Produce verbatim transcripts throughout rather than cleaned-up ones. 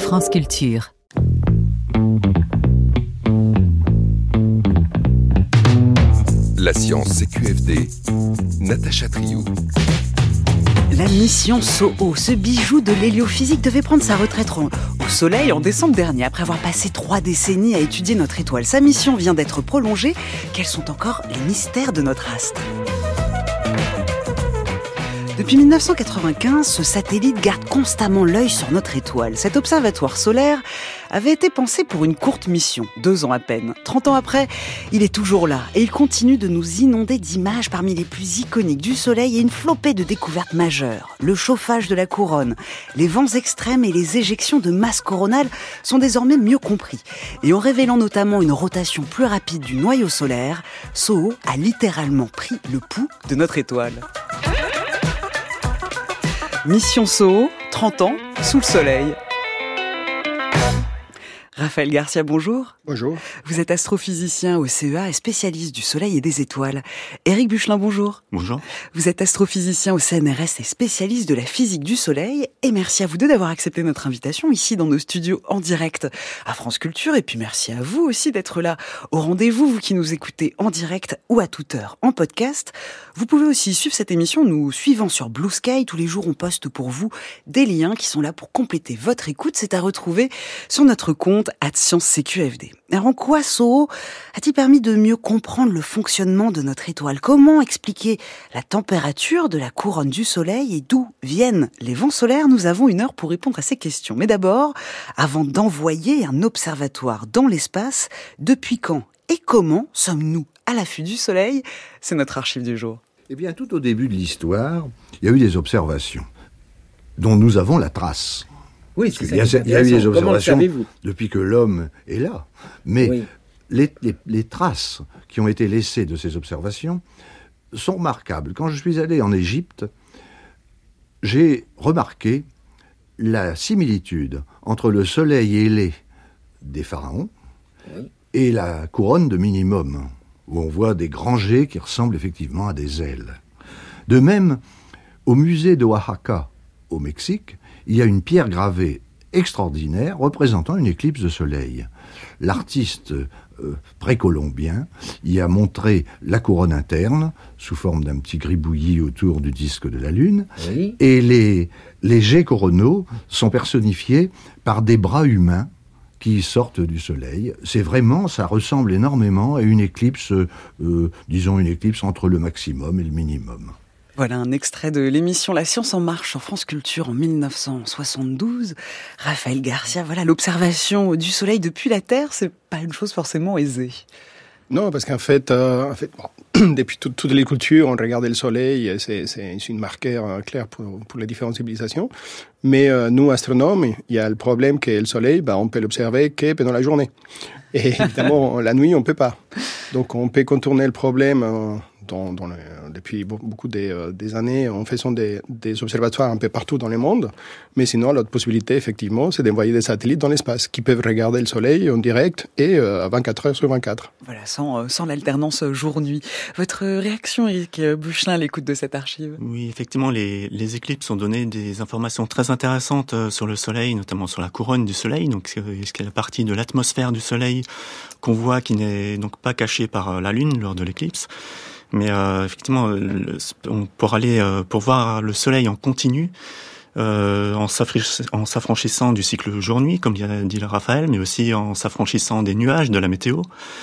France Culture. La science C Q F D, Natacha Triou. La mission SOHO, ce bijou de l'héliophysique, devait prendre sa retraite au Soleil en décembre dernier, après avoir passé trois décennies à étudier notre étoile. Sa mission vient d'être prolongée. Quels sont encore les mystères de notre astre ? Depuis dix-neuf cent quatre-vingt-quinze, ce satellite garde constamment l'œil sur notre étoile. Cet observatoire solaire avait été pensé pour une courte mission, deux ans à peine. Trente ans après, il est toujours là et il continue de nous inonder d'images parmi les plus iconiques du Soleil et une flopée de découvertes majeures. Le chauffage de la couronne, les vents extrêmes et les éjections de masse coronale sont désormais mieux compris. Et en révélant notamment une rotation plus rapide du noyau solaire, SOHO a littéralement pris le pouls de notre étoile. Mission SOHO, trente ans, sous le soleil. Raphaël Garcia, bonjour. Bonjour. Vous êtes astrophysicien au C E A et spécialiste du Soleil et des étoiles. Éric Buchelin, bonjour. Bonjour. Vous êtes astrophysicien au C N R S et spécialiste de la physique du Soleil. Et merci à vous deux d'avoir accepté notre invitation ici dans nos studios en direct à France Culture. Et puis merci à vous aussi d'être là au rendez-vous, vous qui nous écoutez en direct ou à toute heure en podcast. Vous pouvez aussi suivre cette émission nous suivant sur Blue Sky. Tous les jours, on poste pour vous des liens qui sont là pour compléter votre écoute. C'est à retrouver sur notre compte arobase science C Q F D. Alors en quoi SOHO a-t-il permis de mieux comprendre le fonctionnement de notre étoile ? Comment expliquer la température de la couronne du Soleil et d'où viennent les vents solaires ? Nous avons une heure pour répondre à ces questions. Mais d'abord, avant d'envoyer un observatoire dans l'espace, depuis quand et comment sommes-nous à l'affût du Soleil ? C'est notre archive du jour. Eh bien, tout au début de l'histoire, il y a eu des observations dont nous avons la trace. Oui, c'est ça. Il y a, il y a eu des observations le depuis que l'homme est là. Mais oui. les, les, les traces qui ont été laissées de ces observations sont remarquables. Quand je suis allé en Égypte, j'ai remarqué la similitude entre le soleil ailé des pharaons oui. et la couronne de minimum, où on voit des grands jets qui ressemblent effectivement à des ailes. De même, au musée de Oaxaca, au Mexique, il y a une pierre gravée extraordinaire représentant une éclipse de soleil. L'artiste euh, précolombien y a montré la couronne interne, sous forme d'un petit gribouillis autour du disque de la Lune, oui. et les, les jets coronaux sont personnifiés par des bras humains qui sortent du soleil. C'est vraiment, ça ressemble énormément à une éclipse, euh, disons une éclipse entre le maximum et le minimum. Voilà un extrait de l'émission La Science en Marche sur France Culture en dix-neuf cent soixante-douze. Raphaël Garcia, voilà, l'observation du Soleil depuis la Terre, c'est pas une chose forcément aisée. Non, parce qu'en fait, euh, en fait bon, depuis tout, toutes les cultures, on regardait le Soleil, c'est, c'est une marqueur euh, claire pour, pour les différentes civilisations. Mais euh, nous, astronomes, il y a le problème que le Soleil, bah, on peut l'observer que pendant la journée. Et évidemment, la nuit, on peut pas. Donc, on peut contourner le problème euh, dans, dans le, depuis beaucoup des, euh, des années en faisant des, des observatoires un peu partout dans le monde. Mais sinon, l'autre possibilité, effectivement, c'est d'envoyer des satellites dans l'espace qui peuvent regarder le Soleil en direct et euh, à vingt-quatre heures sur vingt-quatre. Voilà, sans, euh, sans l'alternance jour-nuit. Votre réaction, Éric Buchelin, à l'écoute de cette archive ? Oui, effectivement, les, les éclipses ont donné des informations très intéressantes sur le Soleil, notamment sur la couronne du Soleil, donc ce qui est la partie de l'atmosphère du Soleil qu'on voit, qui n'est donc pas cachée par la Lune lors de l'éclipse. Mais euh, effectivement, le, on, pour aller, euh, pour voir le Soleil en continu, euh, en, en s'affranchissant du cycle jour-nuit, comme l'a dit le Raphaël, mais aussi en s'affranchissant des nuages, de la météo.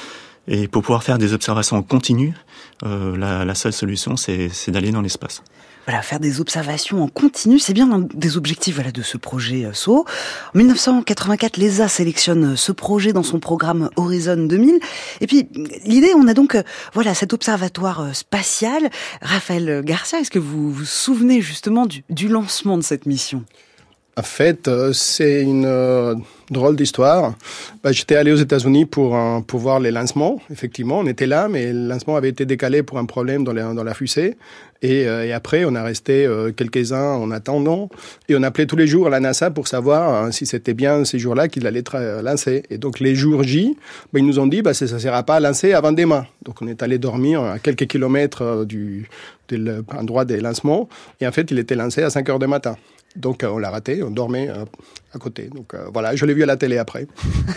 Et pour pouvoir faire des observations en continu, euh, la, la seule solution, c'est, c'est d'aller dans l'espace. Voilà, faire des observations en continu, c'est bien un des objectifs voilà, de ce projet SOHO. En dix-neuf cent quatre-vingt-quatre, l'E S A sélectionne ce projet dans son programme Horizon deux mille. Et puis, l'idée, on a donc voilà cet observatoire spatial. Raphaël Garcia, est-ce que vous vous souvenez justement du, du lancement de cette mission ? En fait, c'est une euh, drôle d'histoire. Bah, j'étais allé aux États-Unis pour, euh, pour voir les lancements. Effectivement, on était là, mais le lancement avait été décalé pour un problème dans, les, dans la fusée. Et, euh, et après, on a resté euh, quelques-uns en attendant. Et on appelait tous les jours la NASA pour savoir euh, si c'était bien ces jours-là qu'il allait tra- lancer. Et donc, les jours J, bah, ils nous ont dit bah, ça ne sera pas lancé avant demain. Donc, on est allé dormir à quelques kilomètres euh, du, de l'endroit des lancements. Et en fait, il était lancé à cinq heures du matin. Donc on l'a raté, on dormait euh, à côté. Donc euh, voilà, je l'ai vu à la télé après.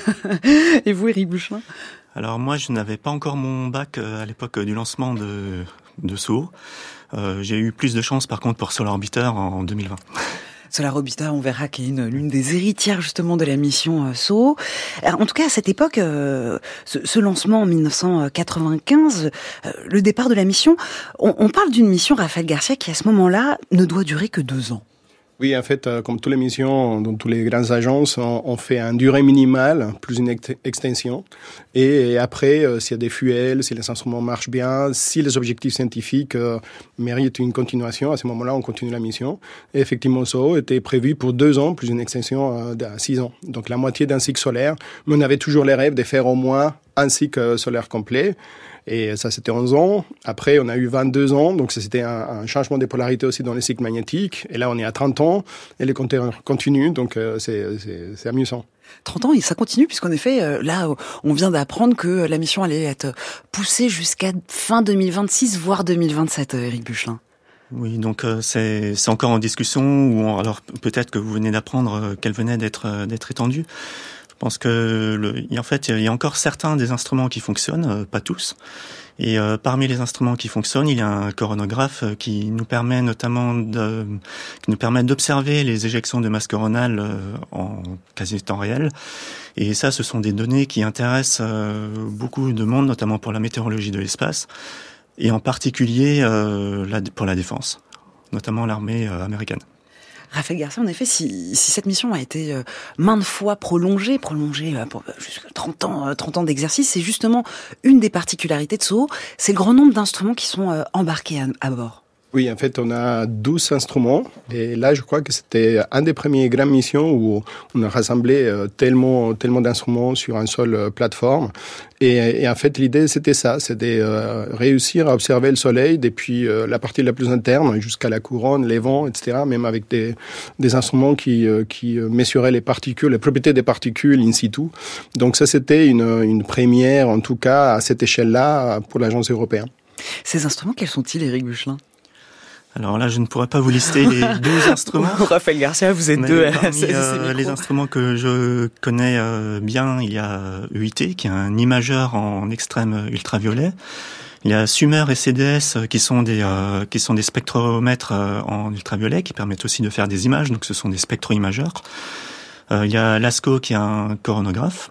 Et vous, Éric Buchelin ? Alors moi, je n'avais pas encore mon bac à l'époque du lancement de, de SOHO. Euh, j'ai eu plus de chance par contre pour Solar Orbiter en deux mille vingt. Solar Orbiter, on verra qu'il est une, l'une des héritières justement de la mission euh, SOHO. Alors, en tout cas, à cette époque, euh, ce, ce lancement en dix-neuf cent quatre-vingt-quinze, euh, le départ de la mission, on, on parle d'une mission, Raphaël Garcia, qui à ce moment-là ne doit durer que deux ans. Oui, en fait, euh, comme toutes les missions dans toutes les grandes agences, on, on fait une durée minimale plus une ex- extension. Et, et après, euh, s'il y a des fuels, si les instruments marchent bien, si les objectifs scientifiques euh, méritent une continuation, à ce moment-là, on continue la mission. Et effectivement, SOHO était prévu pour deux ans plus une extension euh, de six ans. Donc la moitié d'un cycle solaire. Mais on avait toujours les rêves de faire au moins un cycle solaire complet. Et ça, c'était onze ans. Après, on a eu vingt-deux ans. Donc, ça, c'était un, un changement de polarité aussi dans les cycles magnétiques. Et là, on est à trente ans. Et les compteurs continuent. Donc, euh, c'est, c'est, c'est amusant. trente ans, et ça continue, puisqu'en effet, euh, là, on vient d'apprendre que la mission allait être poussée jusqu'à fin deux mille vingt-six, voire deux mille vingt-sept, euh, Éric Buchelin. Oui, donc euh, c'est, c'est encore en discussion. Ou on, alors, peut-être que vous venez d'apprendre euh, qu'elle venait d'être, euh, d'être étendue. Je pense que, le, en fait, il y a encore certains des instruments qui fonctionnent, euh, pas tous. Et euh, parmi les instruments qui fonctionnent, il y a un coronographe euh, qui nous permet notamment de, qui nous permet d'observer les éjections de masse coronale euh, en quasi temps réel. Et ça, ce sont des données qui intéressent euh, beaucoup de monde, notamment pour la météorologie de l'espace, et en particulier euh, la, pour la défense, notamment l'armée euh, américaine. Raphaël Garcia, en effet, si, si cette mission a été euh, maintes fois prolongée, prolongée euh, pour euh, jusqu'à trente ans, euh, trente ans d'exercice, c'est justement une des particularités de SOHO, c'est le grand nombre d'instruments qui sont euh, embarqués à, à bord. Oui, en fait, on a douze instruments. Et là, je crois que c'était une des premières grandes missions où on a rassemblé tellement, tellement d'instruments sur une seule plateforme. Et, et en fait, l'idée, c'était ça. C'était euh, réussir à observer le Soleil depuis euh, la partie la plus interne jusqu'à la couronne, les vents, et cetera. Même avec des, des instruments qui, euh, qui mesuraient les particules, les propriétés des particules in situ. Donc ça, c'était une, une première, en tout cas, à cette échelle-là, pour l'agence européenne. Ces instruments, quels sont-ils, Éric Buchelin ? Alors là, je ne pourrais pas vous lister les douze instruments. Raphaël Garcia, vous êtes deux. Parmi euh, les instruments que je connais euh, bien, il y a E I T, qui est un imageur en extrême ultraviolet. Il y a Sumer et C D S, qui sont des euh, qui sont des spectromètres euh, en ultraviolet, qui permettent aussi de faire des images. Donc, ce sont des spectro-imageurs. Euh, il y a LASCO, qui est un coronographe.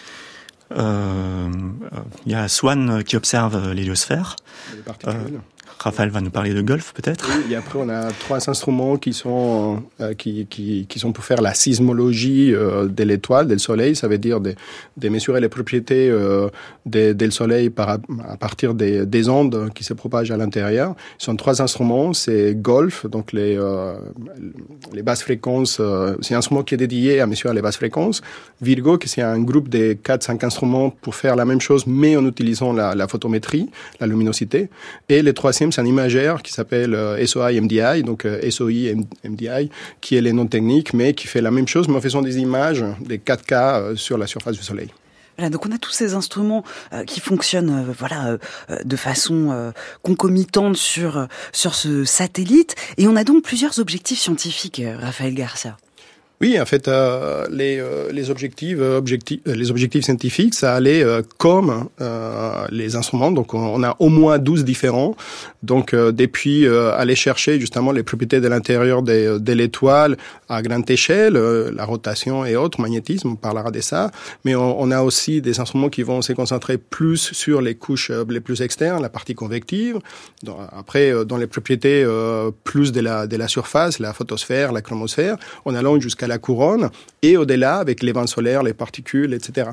Euh, il y a SWAN, qui observe l'héliosphère. Les particules. Euh, Raphaël va nous parler de golf, peut-être. Oui, et après, on a trois instruments qui sont, euh, qui, qui, qui sont pour faire la sismologie euh, de l'étoile, du Soleil. Ça veut dire de, de mesurer les propriétés euh, du de, de Soleil par, à partir des, des ondes qui se propagent à l'intérieur. Ce sont trois instruments. C'est Golf, donc les, euh, les basses fréquences. Euh, c'est un instrument qui est dédié à mesurer les basses fréquences. Virgo, qui c'est un groupe de quatre cinq instruments pour faire la même chose, mais en utilisant la, la photométrie, la luminosité. Et le troisième, c'est un imageur qui s'appelle euh, S O I M D I, donc euh, S O I M D I, qui est les noms techniques, mais qui fait la même chose, mais en faisant des images, des quatre K euh, sur la surface du Soleil. Voilà, donc on a tous ces instruments euh, qui fonctionnent euh, voilà euh, de façon euh, concomitante sur euh, sur ce satellite, et on a donc plusieurs objectifs scientifiques, euh, Raphaël Garcia. Oui, en fait, euh, les, euh, les objectifs, euh, objectifs, euh, les objectifs scientifiques, ça allait euh, comme euh, les instruments. Donc, on, on a au moins douze différents. Donc, euh, depuis euh, aller chercher justement les propriétés de l'intérieur de, de l'étoile à grande échelle, euh, la rotation et autres, magnétisme, on parlera de ça. Mais on, on a aussi des instruments qui vont se concentrer plus sur les couches euh, les plus externes, la partie convective. Donc, après, euh, dans les propriétés euh, plus de la, de la surface, la photosphère, la chromosphère, on allonge jusqu'à la couronne, et au-delà avec les vents solaires, les particules, et cetera.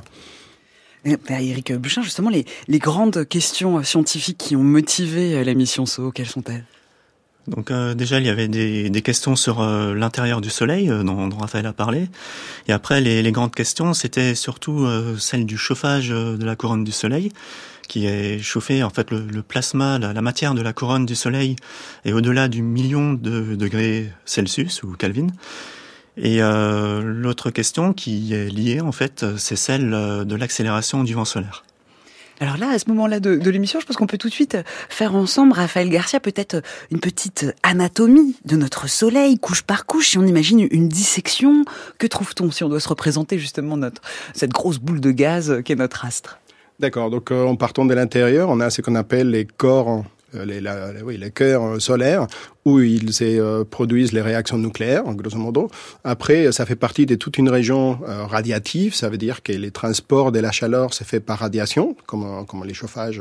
Éric Buchelin, justement, les, les grandes questions scientifiques qui ont motivé la mission SOHO, quelles sont-elles ? Donc euh, déjà, il y avait des, des questions sur euh, l'intérieur du Soleil, euh, dont, dont Raphaël a parlé. Et après, les, les grandes questions, c'était surtout euh, celle du chauffage de la couronne du Soleil, qui est chauffé, en fait, le, le plasma, la, la matière de la couronne du Soleil est au-delà du million de degrés Celsius ou Kelvin. Et euh, l'autre question qui est liée, en fait, c'est celle de l'accélération du vent solaire. Alors là, à ce moment-là de, de l'émission, je pense qu'on peut tout de suite faire ensemble, Raphaël Garcia, peut-être une petite anatomie de notre Soleil, couche par couche. Si on imagine une dissection, que trouve-t-on si on doit se représenter justement notre, cette grosse boule de gaz qu'est notre astre? D'accord, donc euh, en partant de l'intérieur, on a ce qu'on appelle les corps, euh, les, la, oui, les cœurs solaires, où ils euh, produisent les réactions nucléaires, grosso modo. Après, ça fait partie de toute une région euh, radiative, ça veut dire que les transports de la chaleur se fait par radiation, comme, comme les chauffages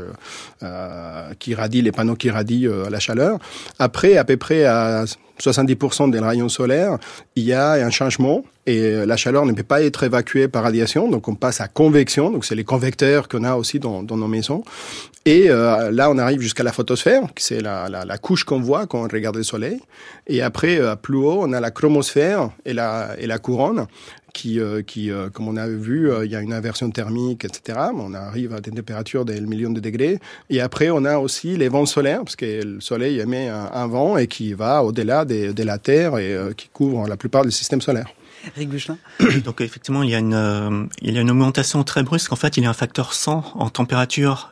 euh, qui radient, les panneaux qui radient euh, la chaleur. Après, à peu près à soixante-dix pour cent des rayons solaires, il y a un changement et la chaleur ne peut pas être évacuée par radiation, donc on passe à convection, donc c'est les convecteurs qu'on a aussi dans, dans nos maisons. Et euh, là, on arrive jusqu'à la photosphère, qui c'est la, la, la couche qu'on voit quand on regarde le soleil. Et après, euh, plus haut, on a la chromosphère et la, et la couronne, qui, euh, qui euh, comme on a vu, euh, il y a une inversion thermique, et cetera. On arrive à des températures des millions de degrés. Et après, on a aussi les vents solaires, parce que le soleil émet un, un vent et qui va au-delà de, de la Terre et euh, qui couvre la plupart du système solaire. Eric Buchelin. Donc effectivement, il y a une, euh, il y a une augmentation très brusque. En fait, il y a un facteur cent en température,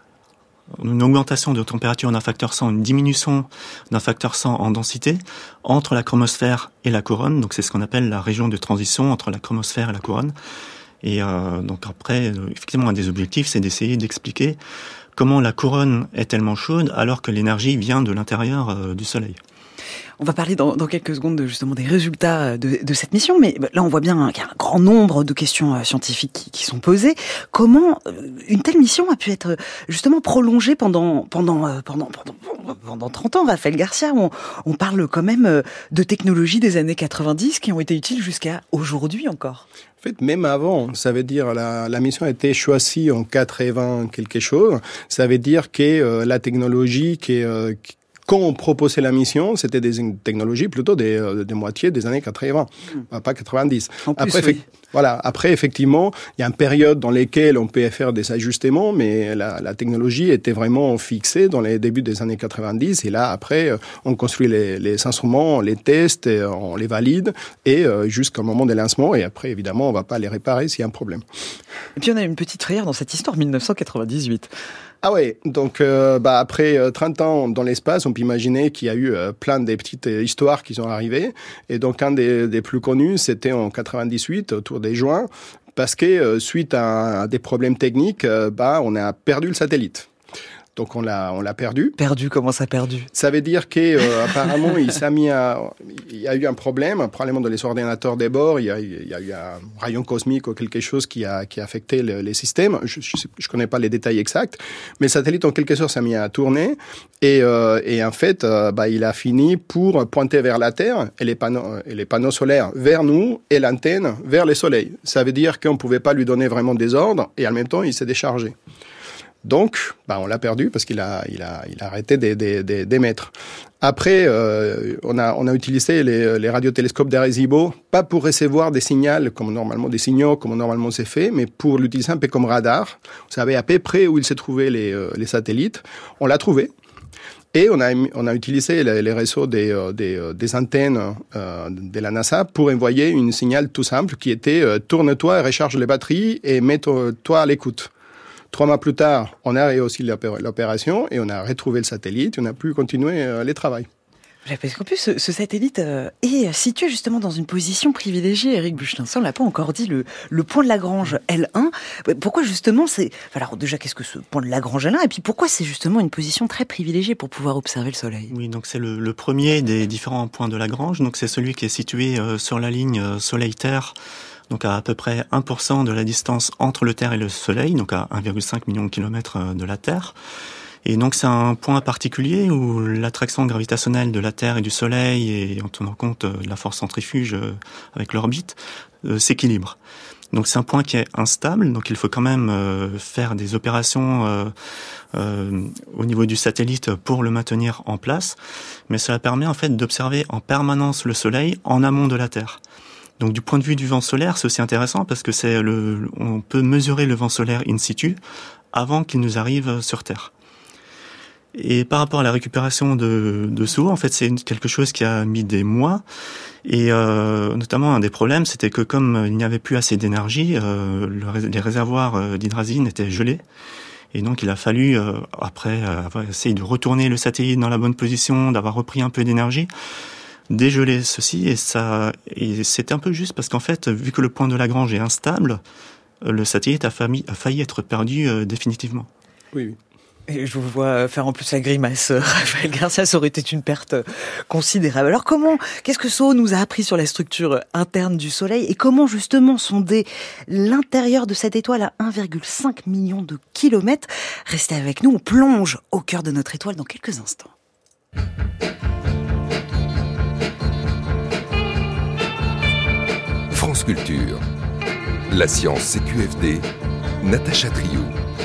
une augmentation de température d'un facteur cent, une diminution d'un facteur cent en densité entre la chromosphère et la couronne. Donc c'est ce qu'on appelle la région de transition entre la chromosphère et la couronne. Et euh, donc après, effectivement, un des objectifs, c'est d'essayer d'expliquer comment la couronne est tellement chaude alors que l'énergie vient de l'intérieur euh, du Soleil. On va parler dans, dans quelques secondes de, justement des résultats de, de cette mission, mais là on voit bien qu'il y a un grand nombre de questions scientifiques qui, qui sont posées. Comment une telle mission a pu être justement prolongée pendant pendant pendant pendant, pendant trente ans, Raphaël Garcia? On, on parle quand même de technologies des années quatre-vingt-dix qui ont été utiles jusqu'à aujourd'hui encore. En fait, même avant, ça veut dire la, la mission a été choisie en quatre-vingts quelque chose. Ça veut dire que euh, la technologie qui, euh, qui quand on proposait la mission, c'était des technologies plutôt des, euh, des moitiés des années quatre-vingts, mmh. pas quatre-vingt-dix. En plus, après, oui. Voilà. Après, effectivement, il y a une période dans laquelle on peut faire des ajustements, mais la, la technologie était vraiment fixée dans les débuts des années quatre-vingt-dix. Et là, après, on construit les, les instruments, on les teste, et on les valide, et euh, jusqu'au moment des lancements. Et après, évidemment, on va pas les réparer s'il y a un problème. Et puis, on a une petite frayeur dans cette histoire, dix-neuf cent quatre-vingt-dix-huit. Ah ouais, donc euh, bah après euh, trente ans dans l'espace, on peut imaginer qu'il y a eu euh, plein de petites euh, histoires qui sont arrivées. Et donc un des, des plus connus, c'était en quatre-vingt-dix-huit, autour des juin, parce que euh, suite à, à des problèmes techniques, euh, bah on a perdu le satellite. Donc on l'a on l'a perdu. Perdu, comment ça perdu? Ça veut dire que euh, apparemment il s'est mis à il y a eu un problème, probablement dans les ordinateurs des bords, il y a il y a eu un rayon cosmique ou quelque chose qui a qui a affecté le, les systèmes. Je, je je connais pas les détails exacts, mais le satellite en quelque sorte s'est mis à tourner et euh, et en fait euh, bah il a fini pour pointer vers la Terre et les panneaux et les panneaux solaires vers nous et l'antenne vers le soleil. Ça veut dire qu'on pouvait pas lui donner vraiment des ordres et en même temps il s'est déchargé. Donc, bah, on l'a perdu parce qu'il a, il a, il a arrêté d'émettre. Après, euh, on a, on a utilisé les, les radiotélescopes d'Arecibo, pas pour recevoir des signaux comme normalement des signaux comme normalement c'est fait, mais pour l'utiliser un peu comme radar. Vous savez à peu près où il s'est trouvé les, les satellites. On l'a trouvé. Et on a, on a utilisé les, les réseaux des, des, des antennes euh, de la NASA pour envoyer une signal tout simple qui était euh, tourne-toi et recharge les batteries et mets-toi à l'écoute. Trois mois plus tard, on a réussi l'opération et on a retrouvé le satellite et on a pu continuer euh, les travaux. Parce qu'en plus, ce, ce satellite euh, est situé justement dans une position privilégiée, Eric Buchelin. Ça, on l'a pas encore dit, le, le point de Lagrange L un. Pourquoi justement c'est... Alors déjà, qu'est-ce que ce point de Lagrange L un? Et puis pourquoi c'est justement une position très privilégiée pour pouvoir observer le Soleil? Oui, donc c'est le, le premier des différents points de Lagrange. Donc c'est celui qui est situé euh, sur la ligne euh, Soleil-Terre, donc à à peu près un pour cent de la distance entre le Terre et le Soleil, donc à un virgule cinq million de kilomètres de la Terre. Et donc c'est un point particulier où l'attraction gravitationnelle de la Terre et du Soleil, et en tenant compte de la force centrifuge avec l'orbite, euh, s'équilibre. Donc c'est un point qui est instable, donc il faut quand même euh, faire des opérations euh, euh, au niveau du satellite pour le maintenir en place, mais cela permet en fait d'observer en permanence le Soleil en amont de la Terre. Donc du point de vue du vent solaire, c'est aussi intéressant parce que c'est le, on peut mesurer le vent solaire in situ avant qu'il nous arrive sur Terre. Et par rapport à la récupération de, de ce haut, en fait, c'est quelque chose qui a mis des mois. Et euh, notamment, un des problèmes, c'était que comme il n'y avait plus assez d'énergie, euh, le, les réservoirs d'hydrazine étaient gelés. Et donc, il a fallu, euh, après euh, avoir essayé de retourner le satellite dans la bonne position, d'avoir repris un peu d'énergie, dégeler ceci. Et ça, et c'était un peu juste parce qu'en fait, vu que le point de Lagrange est instable, le satellite a failli, a failli être perdu euh, définitivement. Oui, oui. Et je vous vois faire en plus la grimace, Raphaël Garcia, ça aurait été une perte considérable. Alors comment, qu'est-ce que S O nous a appris sur la structure interne du Soleil et comment justement sonder l'intérieur de cette étoile à un virgule cinq million de kilomètres? Restez avec nous, on plonge au cœur de notre étoile dans quelques instants. France Culture. La science C Q F D. Natacha Triou.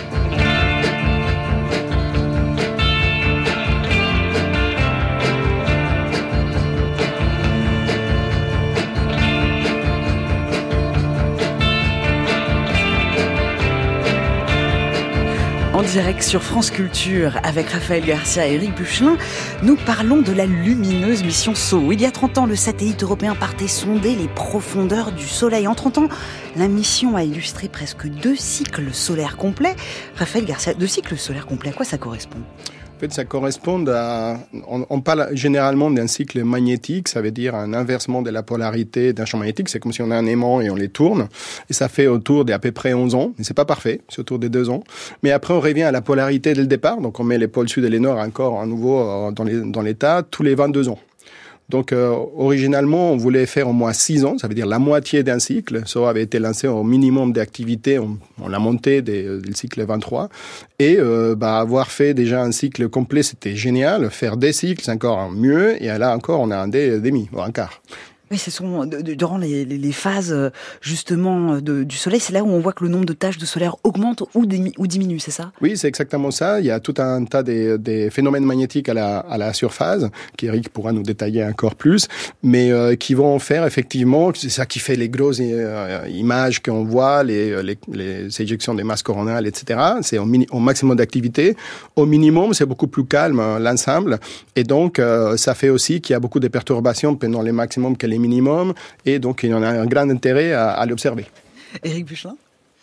En direct sur France Culture, avec Raphaël Garcia et Éric Buchelin, nous parlons de la lumineuse mission S O. Il y a trente ans, le satellite européen partait sonder les profondeurs du Soleil. En trente ans, la mission a illustré presque deux cycles solaires complets. Raphaël Garcia, deux cycles solaires complets, à quoi ça correspond ? En fait, ça correspond à... On, on parle généralement d'un cycle magnétique, ça veut dire un inversement de la polarité d'un champ magnétique. C'est comme si on a un aimant et on les tourne. Et ça fait autour d'à peu près onze ans. Mais c'est pas parfait, c'est autour des deux ans. Mais après, on revient à la polarité dès le départ. Donc, on met les pôles sud et les nord encore à nouveau dans, les, dans l'état tous les vingt-deux ans. Donc, euh, originalement, on voulait faire au moins six ans, ça veut dire la moitié d'un cycle. Ça avait été lancé au minimum d'activité, on, on l'a monté des, du cycle vingt-trois. Et euh, bah, avoir fait déjà un cycle complet, c'était génial. Faire des cycles, c'est encore mieux. Et là encore, on a un dé, demi, ou un quart. Oui, ce sont de, de, durant les, les, les phases justement de, du Soleil, c'est là où on voit que le nombre de taches de solaire augmente ou, dimi, ou diminue, c'est ça ? Oui, c'est exactement ça. Il y a tout un tas des, des phénomènes magnétiques à la, à la surface, qu'Éric pourra nous détailler encore plus, mais euh, qui vont faire effectivement, c'est ça qui fait les grosses euh, images qu'on voit, les, les, les éjections des masses coronales, et cetera. C'est au, mini, au maximum d'activité. Au minimum, c'est beaucoup plus calme l'ensemble, et donc euh, ça fait aussi qu'il y a beaucoup de perturbations pendant les maximums que les minimum, et donc il y en a un grand intérêt à, à l'observer. Éric Buchelin ?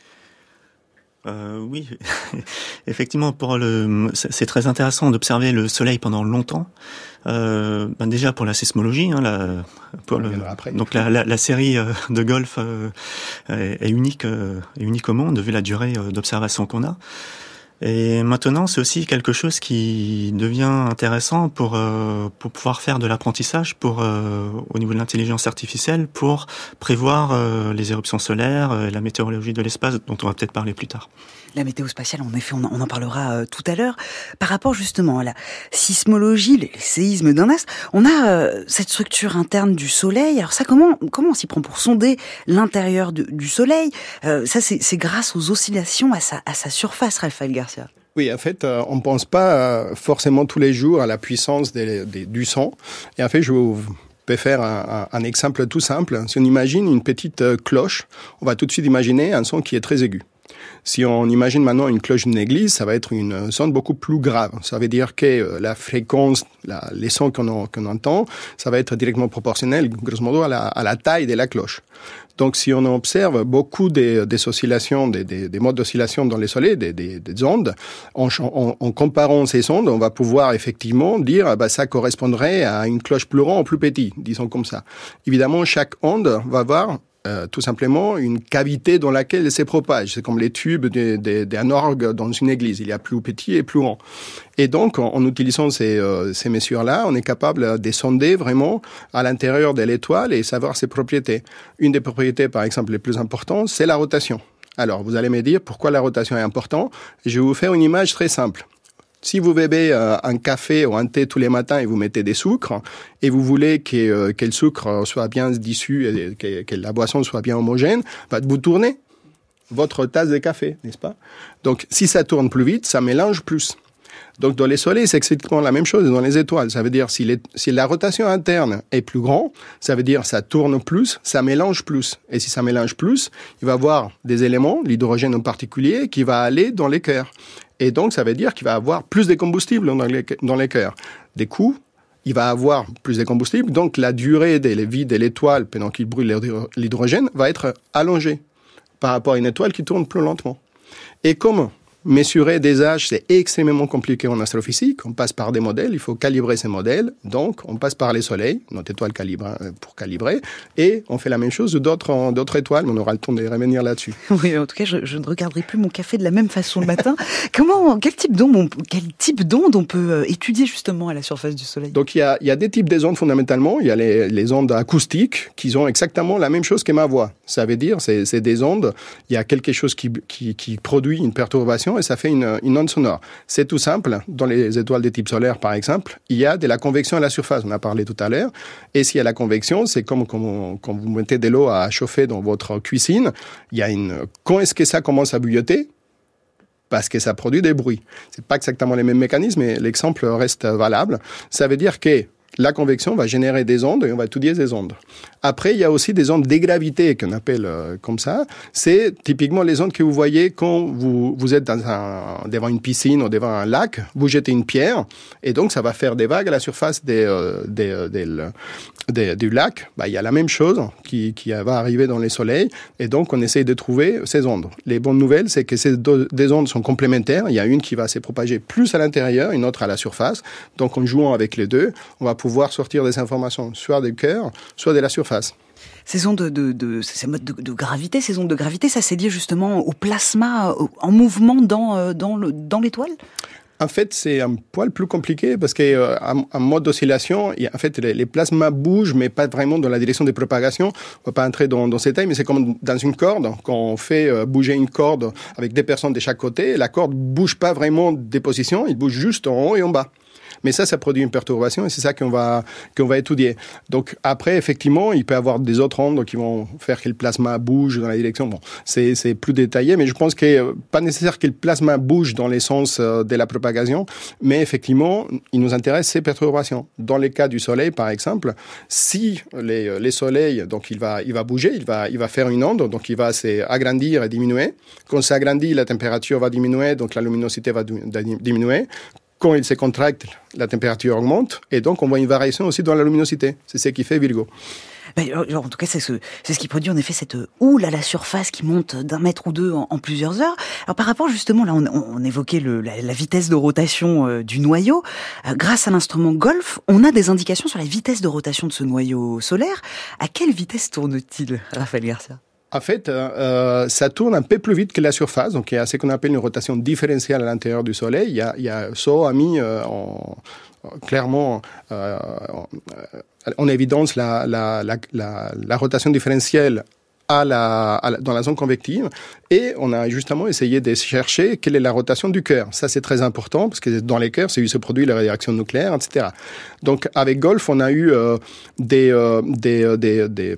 Euh, oui, effectivement, pour le, c'est très intéressant d'observer le Soleil pendant longtemps. Euh, ben déjà pour la sismologie, hein, la, pour le, donc la, la, la série de Golf euh, est, est unique, euh, est unique au monde vu la durée d'observation qu'on a. Et maintenant, c'est aussi quelque chose qui devient intéressant pour euh, pour pouvoir faire de l'apprentissage pour euh, au niveau de l'intelligence artificielle pour prévoir euh, les éruptions solaires, euh, la météorologie de l'espace, dont on va peut-être parler plus tard. La météo spatiale, en effet, on en, on en parlera euh, tout à l'heure. Par rapport justement à la sismologie, les, les séismes d'un astre, on a euh, cette structure interne du Soleil. Alors ça, comment comment on s'y prend pour sonder l'intérieur de, du Soleil ? euh, Ça, c'est, c'est grâce aux oscillations à sa à sa surface, Raphaël Garcia. Oui, en fait, euh, on ne pense pas euh, forcément tous les jours à la puissance des, des, du son. Et en fait, je vous peux faire un, un, un exemple tout simple. Si on imagine une petite euh, cloche, on va tout de suite imaginer un son qui est très aigu. Si on imagine maintenant une cloche d'une église, ça va être une sonde beaucoup plus grave. Ça veut dire que la fréquence, la, les sons qu'on, qu'on entend, ça va être directement proportionnel, grosso modo, à la, à la taille de la cloche. Donc, si on observe beaucoup des, des oscillations, des, des, des modes d'oscillation dans les soleils, des, des, des ondes, en, en, en comparant ces ondes, on va pouvoir effectivement dire, bah, ça correspondrait à une cloche plus grande ou plus petite, disons comme ça. Évidemment, chaque onde va avoir Euh, tout simplement une cavité dans laquelle elle se propage. C'est comme les tubes de, de, d'un orgue dans une église. Il y a plus petit et plus grand. Et donc, en, en utilisant ces, euh, ces mesures-là, on est capable de sonder vraiment à l'intérieur de l'étoile et savoir ses propriétés. Une des propriétés, par exemple, les plus importantes, c'est la rotation. Alors, vous allez me dire pourquoi la rotation est importante. Je vais vous faire une image très simple. Si vous buvez euh, un café ou un thé tous les matins et vous mettez des sucres, et vous voulez que, euh, que le sucre soit bien dissous et que, que la boisson soit bien homogène, bah, vous tournez votre tasse de café, n'est-ce pas ? Donc, si ça tourne plus vite, ça mélange plus. Donc, dans les soleils, c'est exactement la même chose dans les étoiles. Ça veut dire, si, les, si la rotation interne est plus grande, ça veut dire ça tourne plus, ça mélange plus. Et si ça mélange plus, il va y avoir des éléments, l'hydrogène en particulier, qui va aller dans les cœurs. Et donc, ça veut dire qu'il va avoir plus de combustible dans les, dans les cœurs. Des coups, il va avoir plus de combustible. Donc, la durée de la vie de l'étoile pendant qu'il brûle l'hydrogène va être allongée par rapport à une étoile qui tourne plus lentement. Et comme mesurer des âges, c'est extrêmement compliqué en astrophysique. On passe par des modèles, il faut calibrer ces modèles. Donc, on passe par les soleils, notre étoile calibre, pour calibrer. Et on fait la même chose de d'autres, d'autres étoiles, mais on aura le temps de revenir là-dessus. Oui, en tout cas, je, je ne regarderai plus mon café de la même façon le matin. Comment, quel type d'onde on, quel type d'onde on peut étudier justement à la surface du Soleil? Donc, il y a, il y a des types des ondes fondamentalement. Il y a les, les ondes acoustiques qui ont exactement la même chose que ma voix. Ça veut dire, c'est, c'est des ondes, il y a quelque chose qui, qui, qui produit une perturbation et ça fait une, une onde sonore. C'est tout simple. Dans les étoiles de type solaire, par exemple, il y a de la convection à la surface. On a parlé tout à l'heure. Et s'il y a la convection, c'est comme quand, quand vous mettez de l'eau à chauffer dans votre cuisine. Il y a une, quand est-ce que ça commence à bouilloter? Parce que ça produit des bruits. C'est pas exactement les mêmes mécanismes, mais l'exemple reste valable. Ça veut dire que la convection va générer des ondes et on va étudier ces ondes. Après, il y a aussi des ondes dégravitées qu'on appelle euh, comme ça. C'est typiquement les ondes que vous voyez quand vous, vous êtes dans un, devant une piscine ou devant un lac, vous jetez une pierre et donc ça va faire des vagues à la surface des, euh, des, des, des, du lac. Bah, il y a la même chose qui, qui va arriver dans les soleils et donc on essaye de trouver ces ondes. Les bonnes nouvelles, c'est que ces deux des ondes sont complémentaires. Il y a une qui va se propager plus à l'intérieur, une autre à la surface. Donc en jouant avec les deux, on va pouvoir sortir des informations soit du cœur, soit de la surface. Ces ondes de, de, de ces modes de, de gravité, ces ondes de gravité, ça c'est lié justement au plasma au, en mouvement dans, dans, le, dans l'étoile? En fait, c'est un poil plus compliqué parce qu'en euh, en mode d'oscillation, en fait, les, les plasmas bougent, mais pas vraiment dans la direction de propagation. On ne va pas entrer dans, dans ces détails, mais c'est comme dans une corde. Quand on fait euh, bouger une corde avec des personnes de chaque côté, la corde ne bouge pas vraiment des positions, il bouge juste en haut et en bas. Mais ça, ça produit une perturbation et c'est ça qu'on va, qu'on va étudier. Donc après, effectivement, il peut y avoir des autres ondes qui vont faire que le plasma bouge dans la direction. Bon, c'est, c'est plus détaillé, mais je pense que euh, pas nécessaire que le plasma bouge dans les sens euh, de la propagation, mais effectivement, il nous intéresse ces perturbations. Dans le cas du Soleil, par exemple, si les, les soleils, donc il va, il va bouger, il va, il va faire une onde, donc il va s'agrandir et diminuer. Quand ça agrandit, la température va diminuer, donc la luminosité va diminuer. Quand il se contracte, la température augmente et donc on voit une variation aussi dans la luminosité. C'est ce qui fait Virgo. Ben, en tout cas, c'est ce, c'est ce qui produit en effet cette houle à la surface qui monte d'un mètre ou deux en, en plusieurs heures. Alors par rapport justement, là on, on évoquait le, la, la vitesse de rotation euh, du noyau. Euh, grâce à l'instrument Golf, on a des indications sur la vitesse de rotation de ce noyau solaire. À quelle vitesse tourne-t-il, Raphaël Garcia? En fait, euh, ça tourne un peu plus vite que la surface. Donc, il y a ce qu'on appelle une rotation différentielle à l'intérieur du Soleil. Il y a, il y a S O a mis euh, en, clairement euh, en évidence la, la, la, la, la rotation différentielle à la, à la, dans la zone convective. Et on a justement essayé de chercher quelle est la rotation du cœur. Ça, c'est très important parce que dans les cœurs, c'est où se produit la réaction nucléaire, et cetera. Donc, avec Golf, on a eu euh, des... Euh, des, euh, des, des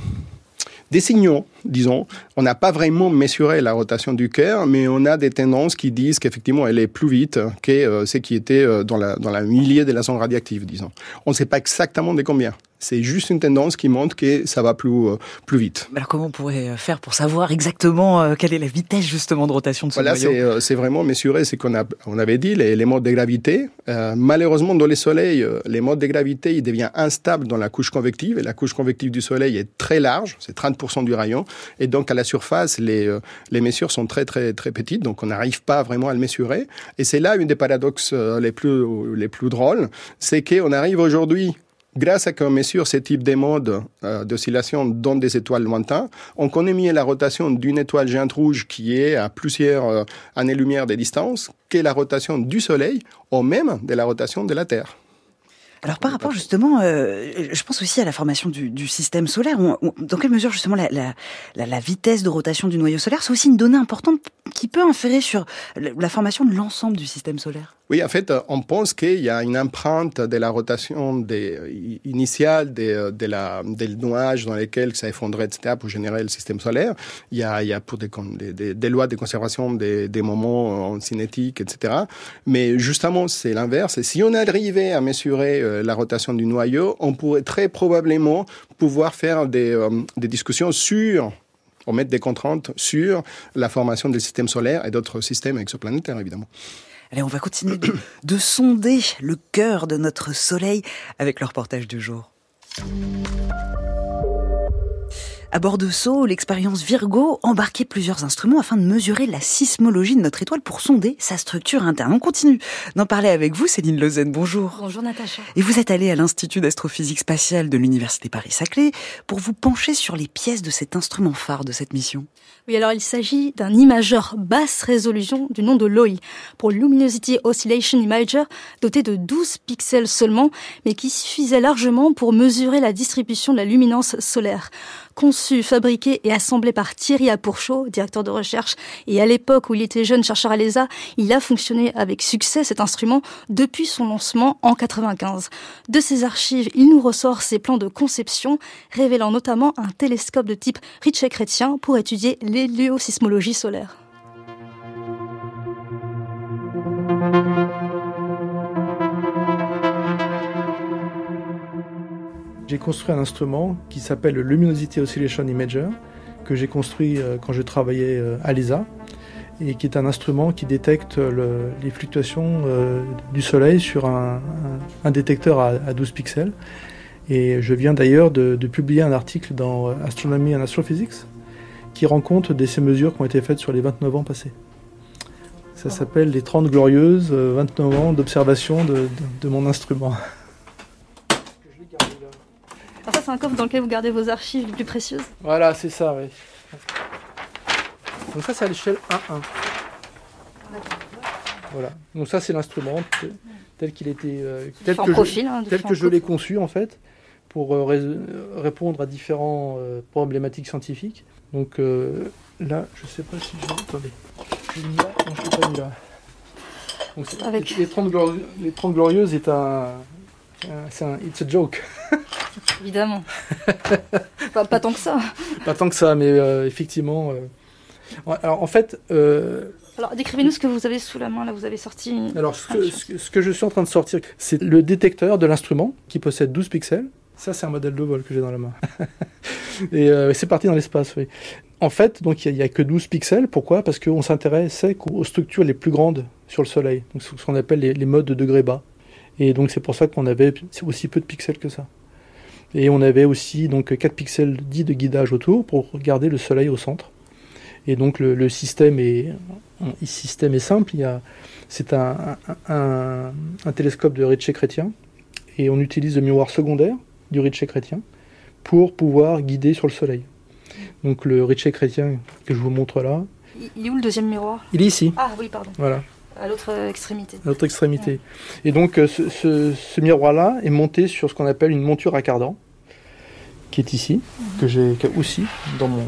Des signaux, disons. On n'a pas vraiment mesuré la rotation du cœur, mais on a des tendances qui disent qu'effectivement, elle est plus vite que euh, ce qui était euh, dans la, dans la milieu de la zone radioactive, disons. On ne sait pas exactement de combien. C'est juste une tendance qui montre que ça va plus, euh, plus vite. Alors comment on pourrait faire pour savoir exactement euh, quelle est la vitesse justement de rotation de ce voilà, noyau? c'est, euh, c'est vraiment mesurer ce qu'on a, on avait dit, les, les modes de gravité. Euh, malheureusement, dans les soleils, euh, les modes de gravité, ils deviennent instables dans la couche convective. Et la couche convective du soleil est très large, c'est trente pour cent du rayon. Et donc, à la surface, les, euh, les mesures sont très, très, très petites. Donc, on n'arrive pas vraiment à le mesurer. Et c'est là une des paradoxes euh, les plus, les plus drôles. C'est qu'on arrive aujourd'hui, grâce à qu'on mesure ce type de modes euh, d'oscillation dans des étoiles lointaines, on connaît mieux la rotation d'une étoile géante rouge qui est à plusieurs euh, années-lumière de distance que la rotation du Soleil, ou même de la rotation de la Terre. Alors par rapport justement, euh, je pense aussi à la formation du, du système solaire. On, on, dans quelle mesure justement la, la, la, la vitesse de rotation du noyau solaire, c'est aussi une donnée importante qui peut inférer sur la, la formation de l'ensemble du système solaire? Oui, en fait, on pense qu'il y a une empreinte de la rotation des, initiale de, de la, des nuages dans lesquels ça effondrait, et cetera, pour générer le système solaire. Il y a, il y a pour des, des, des lois de conservation des, des moments en cinétique, et cetera. Mais justement, c'est l'inverse. Et si on arrivait à mesurer la rotation du noyau, on pourrait très probablement pouvoir faire des, euh, des discussions sur, on met des contraintes sur la formation des systèmes solaires et d'autres systèmes exoplanétaires, évidemment. Allez, on va continuer de, de sonder le cœur de notre Soleil avec le reportage du jour. À bord de Sceaux, l'expérience Virgo embarquait plusieurs instruments afin de mesurer la sismologie de notre étoile pour sonder sa structure interne. On continue d'en parler avec vous, Céline Lausanne. Bonjour. Bonjour Natacha. Et vous êtes allée à l'Institut d'astrophysique spatiale de l'Université Paris-Saclay pour vous pencher sur les pièces de cet instrument phare de cette mission. Oui, alors il s'agit d'un imageur basse résolution du nom de L O I, pour Luminosity Oscillation Imager, doté de douze pixels seulement, mais qui suffisait largement pour mesurer la distribution de la luminance solaire. Conçu, fabriqué et assemblé par Thierry Apourchaud, directeur de recherche, et à l'époque où il était jeune chercheur à l'E S A, il a fonctionné avec succès cet instrument depuis son lancement en quatre-vingt-quinze. De ses archives, il nous ressort ses plans de conception, révélant notamment un télescope de type Ritchey-Chrétien pour étudier l'héliosismologie solaire. J'ai construit un instrument qui s'appelle le Luminosity Oscillation Imager, que j'ai construit quand je travaillais à l'E S A, et qui est un instrument qui détecte le, les fluctuations euh, du Soleil sur un, un, un détecteur à, à douze pixels. Et je viens d'ailleurs de, de publier un article dans Astronomy and Astrophysics qui rend compte de ces mesures qui ont été faites sur les vingt-neuf ans passés. Ça s'appelle les trente glorieuses, vingt-neuf ans d'observation de, de, de mon instrument. Alors ça, c'est un coffre dans lequel vous gardez vos archives les plus précieuses. Voilà, c'est ça, oui. Donc ça, c'est à l'échelle un un. Voilà. Donc ça, c'est l'instrument tel qu'il était, euh, tel, que, profil, je, hein, tel que je l'ai conçu en fait, pour euh, ré- répondre à différentes euh, problématiques scientifiques. Donc euh, là, je sais pas si j'ai... Attendez. Je l'ai mis là. Non, je l'ai pas mis là. Donc c'est, Avec... les, trente glorieuses, les trente glorieuses est un... C'est un... It's a joke. Évidemment. pas, pas tant que ça. Pas tant que ça, mais euh, effectivement... Euh... Alors en fait... Euh... Alors décrivez-nous ce que vous avez sous la main, là vous avez sorti... Une... Alors ce que, ce, que, ce que je suis en train de sortir, c'est le détecteur de l'instrument qui possède douze pixels. Ça, c'est un modèle de vol que j'ai dans la main. Et euh, c'est parti dans l'espace, oui. En fait, donc il n'y a, a que douze pixels. Pourquoi ? Parce qu'on s'intéressait aux structures les plus grandes sur le Soleil, donc ce qu'on appelle les, les modes de degré bas. Et donc c'est pour ça qu'on avait aussi peu de pixels que ça. Et on avait aussi donc quatre pixels dits de guidage autour pour garder le Soleil au centre. Et donc le, le système est, le système est simple. Il y a, c'est un, un, un, un télescope de Ritchey-Chrétien et on utilise le miroir secondaire du Ritchey-Chrétien pour pouvoir guider sur le Soleil. Donc le Ritchey-Chrétien que je vous montre là. Il est où le deuxième miroir ? Il est ici. Ah oui, pardon. Voilà. À l'autre extrémité. À l'autre extrémité. Ouais. Et donc ce, ce, ce miroir-là est monté sur ce qu'on appelle une monture à cardan, qui est ici, mmh. que j'ai aussi dans mon...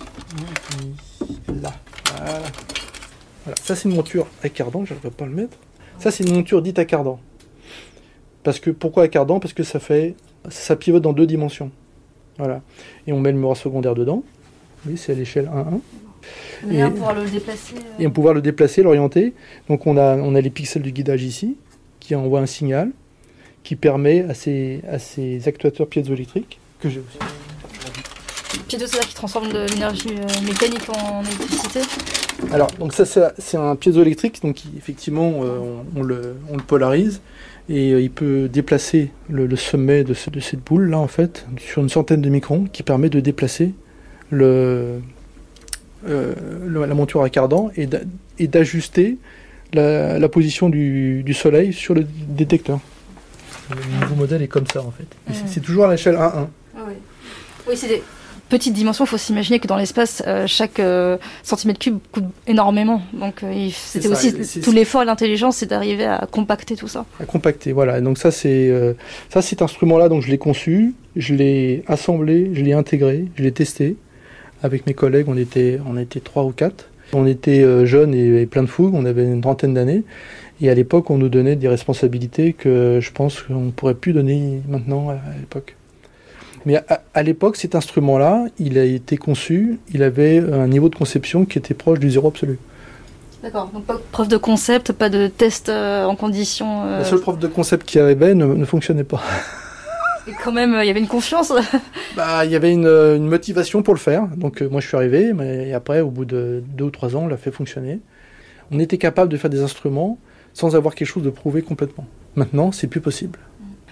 Là. Voilà. Voilà. Ça, c'est une monture à cardan, je n'arrive pas à le mettre. Ça, c'est une monture dite à cardan. Parce que, pourquoi à cardan ? Parce que ça fait, ça pivote dans deux dimensions. Voilà. Et on met le miroir secondaire dedans. Oui, c'est à l'échelle un un. Et, et on pouvoir le déplacer. Euh... Et on pouvoir le déplacer, l'orienter. Donc on a, on a les pixels du guidage ici, qui envoient un signal, qui permet à ces, à ces actuateurs piézoélectriques, que j'ai aussi. Piézo, c'est ça qui transforme de l'énergie euh, mécanique en électricité. Alors, donc ça, c'est, c'est un piézoélectrique, donc qui, effectivement, euh, on, on, le, on le polarise, et euh, il peut déplacer le, le sommet de, ce, de cette boule-là, en fait, sur une centaine de microns, qui permet de déplacer le... Euh, la monture à cardan et, d'a, et d'ajuster la, la position du, du Soleil sur le détecteur. Le nouveau modèle est comme ça en fait. Mmh. C'est, c'est toujours à l'échelle un un. Ah oui. Oui, c'est des petites dimensions. Il faut s'imaginer que dans l'espace, euh, chaque euh, centimètre cube coûte énormément. Donc euh, il, c'était aussi c'est, c'est, tout c'est... l'effort et l'intelligence, c'est d'arriver à compacter tout ça. À compacter, voilà. Donc ça, c'est euh, ça, cet instrument-là. Donc je l'ai conçu, je l'ai assemblé, je l'ai intégré, je l'ai testé. Avec mes collègues, on était, on était trois ou quatre. On était euh, jeunes et, et plein de fougue, on avait une trentaine d'années. Et à l'époque, on nous donnait des responsabilités que je pense qu'on ne pourrait plus donner maintenant à, à l'époque. Mais à, à l'époque, cet instrument-là, il a été conçu, il avait un niveau de conception qui était proche du zéro absolu. D'accord, donc pas de preuve de concept, pas de test euh, en conditions... Euh... La seule preuve de concept qui arrivait ne, ne fonctionnait pas. Et quand même, il y avait une confiance. Bah, il y avait une, une motivation pour le faire. Donc euh, moi, je suis arrivé, mais après, au bout de deux ou trois ans, on l'a fait fonctionner. On était capable de faire des instruments sans avoir quelque chose de prouvé complètement. Maintenant, c'est plus possible.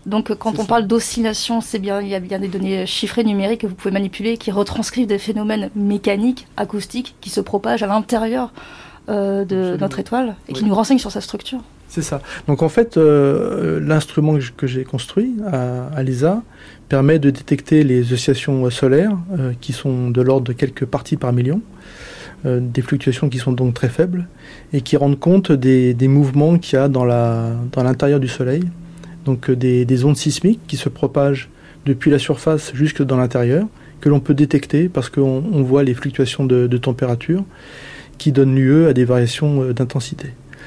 Donc quand C'est on ça. parle d'oscillation, c'est bien, il y a bien des données chiffrées numériques que vous pouvez manipuler qui retranscrivent des phénomènes mécaniques, acoustiques, qui se propagent à l'intérieur euh, de Absolument. notre étoile et qui Oui. nous renseignent sur sa structure. C'est ça. Donc en fait, euh, l'instrument que j- que j'ai construit à, à l'E S A permet de détecter les oscillations solaires euh, qui sont de l'ordre de quelques parties par million, euh, des fluctuations qui sont donc très faibles et qui rendent compte des, des mouvements qu'il y a dans, la, dans l'intérieur du Soleil. Donc euh, des, des ondes sismiques qui se propagent depuis la surface jusque dans l'intérieur, que l'on peut détecter parce qu'on on voit les fluctuations de, de température qui donnent lieu à des variations euh, d'intensité.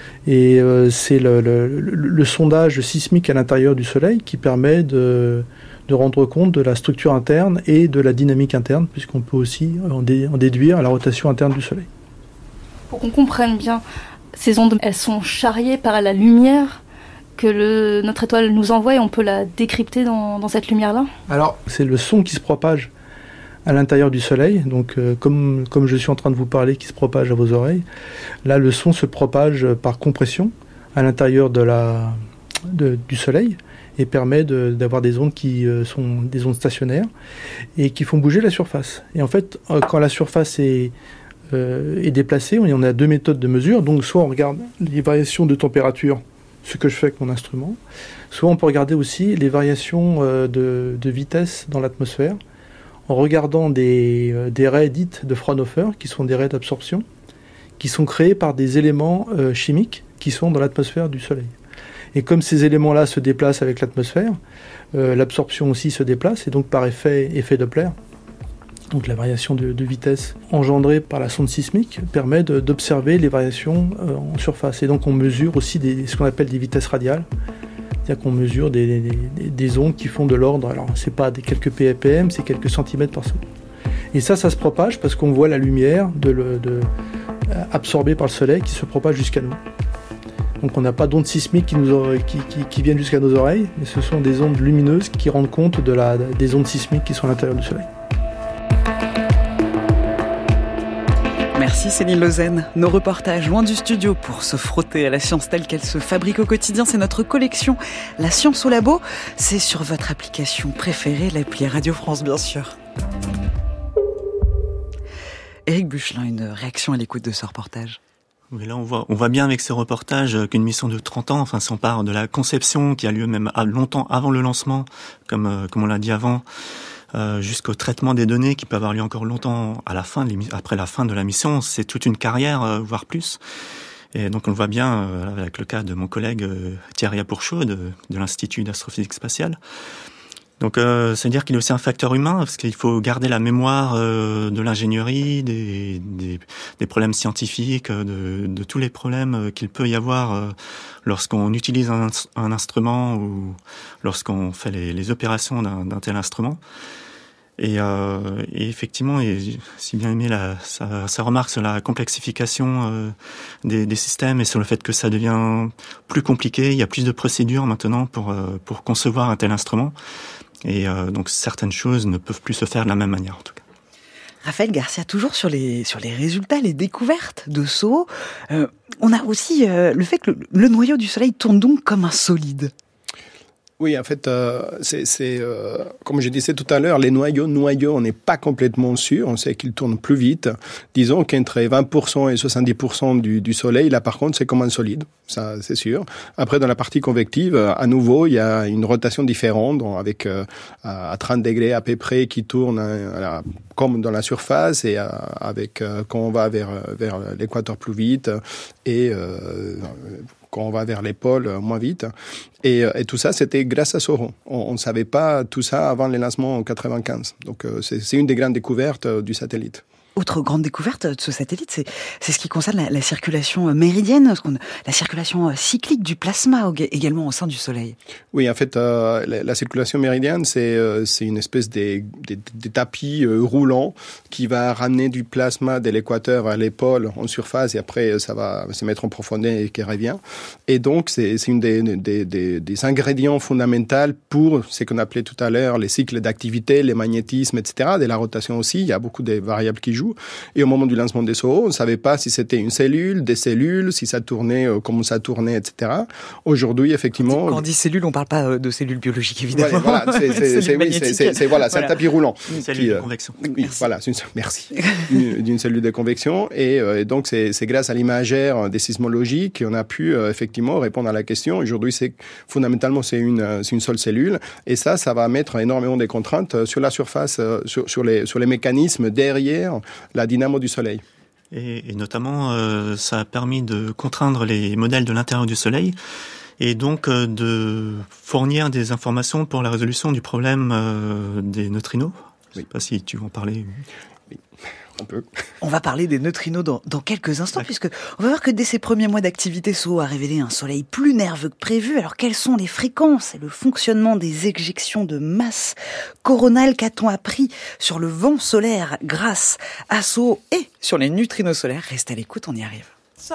Et euh, c'est le, le, le, le sondage sismique à l'intérieur du Soleil qui permet de, de rendre compte de la structure interne et de la dynamique interne, puisqu'on peut aussi en, dé, en déduire la rotation interne du Soleil. Pour qu'on comprenne bien, ces ondes, elles sont charriées par la lumière que le, notre étoile nous envoie et on peut la décrypter dans, dans cette lumière-là. Alors, c'est le son qui se propage à l'intérieur du Soleil, donc euh, comme, comme je suis en train de vous parler, qui se propage à vos oreilles. Là, le son se propage par compression à l'intérieur de la, de, du Soleil et permet de, d'avoir des ondes qui euh, sont des ondes stationnaires et qui font bouger la surface. Et en fait, euh, quand la surface est, euh, est déplacée, on a deux méthodes de mesure. Donc, soit on regarde les variations de température, ce que je fais avec mon instrument, soit on peut regarder aussi les variations euh, de, de vitesse dans l'atmosphère, en regardant des, euh, des raies dites de Fraunhofer, qui sont des raies d'absorption, qui sont créées par des éléments euh, chimiques qui sont dans l'atmosphère du Soleil. Et comme ces éléments-là se déplacent avec l'atmosphère, euh, l'absorption aussi se déplace, et donc par effet, effet Doppler, donc la variation de, de vitesse engendrée par la sonde sismique permet de, d'observer les variations euh, en surface. Et donc on mesure aussi des, ce qu'on appelle des vitesses radiales, c'est-à-dire qu'on mesure des, des, des ondes qui font de l'ordre, alors c'est pas des quelques ppm, c'est quelques centimètres par seconde. Et ça, ça se propage parce qu'on voit la lumière de le, de, absorbée par le Soleil qui se propage jusqu'à nous. Donc on n'a pas d'ondes sismiques qui, nous, qui, qui, qui viennent jusqu'à nos oreilles, mais ce sont des ondes lumineuses qui rendent compte de la, des ondes sismiques qui sont à l'intérieur du Soleil. Merci Céline Lausanne. Nos reportages loin du studio pour se frotter à la science telle qu'elle se fabrique au quotidien, c'est notre collection La Science au Labo. C'est sur votre application préférée, l'appli Radio France bien sûr. Éric Buchelin, une réaction à l'écoute de ce reportage. Oui, là, on voit, on voit bien avec ce reportage qu'une mission de trente ans, enfin, s'empare de la conception qui a lieu même longtemps avant le lancement, comme, euh, comme on l'a dit avant, euh, jusqu'au traitement des données qui peut avoir lieu encore longtemps à la fin, de après la fin de la mission. C'est toute une carrière, euh, voire plus. Et donc, on le voit bien euh, avec le cas de mon collègue euh, Thierry Apourchaud de, de l'Institut d'astrophysique spatiale. Donc, euh, c'est-à-dire qu'il y a aussi un facteur humain, parce qu'il faut garder la mémoire euh, de l'ingénierie, des, des, des problèmes scientifiques, de, de tous les problèmes qu'il peut y avoir euh, lorsqu'on utilise un, un instrument ou lorsqu'on fait les, les opérations d'un, d'un tel instrument. Et, euh, et effectivement, et si bien aimé la, sa, sa remarque sur la complexification euh, des, des systèmes et sur le fait que ça devient plus compliqué, il y a plus de procédures maintenant pour, euh, pour concevoir un tel instrument. Et euh, donc certaines choses ne peuvent plus se faire de la même manière en tout cas. Raphaël Garcia, toujours sur les, sur les résultats, les découvertes de S O O, euh, on a aussi euh, le fait que le, le noyau du Soleil tourne donc comme un solide. Oui, en fait, euh, c'est, c'est euh, comme je disais tout à l'heure, les noyaux, noyaux, on n'est pas complètement sûr. On sait qu'ils tournent plus vite. Disons qu'entre vingt pour cent et soixante-dix pour cent du, du Soleil, là, par contre, c'est comme un solide. Ça, c'est sûr. Après, dans la partie convective, à nouveau, il y a une rotation différente, avec euh, à trente degrés à peu près, qui tourne euh, comme dans la surface, et euh, avec euh, quand on va vers vers l'équateur plus vite, et euh, quand on va vers les pôles moins vite. Et, et tout ça, c'était grâce à S O O. On ne savait pas tout ça avant les lancements en quatre-vingt-quinze. Donc, c'est, c'est une des grandes découvertes du satellite. Autre grande découverte de ce satellite, c'est, c'est ce qui concerne la, la circulation méridienne, ce qu'on, la circulation cyclique du plasma également au sein du Soleil. Oui, en fait, euh, la, la circulation méridienne, c'est, euh, c'est une espèce de, de, de tapis euh, roulant qui va ramener du plasma de l'équateur à l'épaule en surface, et après, ça va se mettre en profondeur et qui revient. Et donc, c'est, c'est une des, des, des, des ingrédients fondamentaux pour ce qu'on appelait tout à l'heure les cycles d'activité, les magnétismes, et cetera. De la rotation aussi, il y a beaucoup de variables qui jouent. tout. Et au moment du lancement des S O O, on ne savait pas si c'était une cellule, des cellules, si ça tournait, euh, comment ça tournait, et cetera. Aujourd'hui, effectivement... Quand on dit cellule, on ne parle pas de cellules biologiques, évidemment. Ouais, voilà, c'est, c'est, c'est, oui, c'est, c'est, c'est, voilà, c'est voilà. un tapis roulant. Une cellule qui, de convection. Euh, oui, voilà, une, merci. une, d'une cellule de convection. Et, euh, et donc, c'est, c'est grâce à l'imagère des sismologies qu'on a pu euh, effectivement répondre à la question. Aujourd'hui, c'est fondamentalement, c'est une, c'est une seule cellule. Et ça, ça va mettre énormément de contraintes sur la surface, euh, sur, sur, les, sur les mécanismes derrière la dynamo du Soleil. Et, et notamment, euh, ça a permis de contraindre les modèles de l'intérieur du Soleil et donc euh, de fournir des informations pour la résolution du problème euh, des neutrinos. Je ne sais pas si tu veux en parler. Oui. On peut. On va parler des neutrinos dans, dans quelques instants, ouais. puisque on va voir que dès ses premiers mois d'activité, S O O a révélé un soleil plus nerveux que prévu. Alors, quelles sont les fréquences et le fonctionnement des éjections de masse coronale? Qu'a-t-on appris sur le vent solaire grâce à S O O et sur les neutrinos solaires? Reste à l'écoute, on y arrive.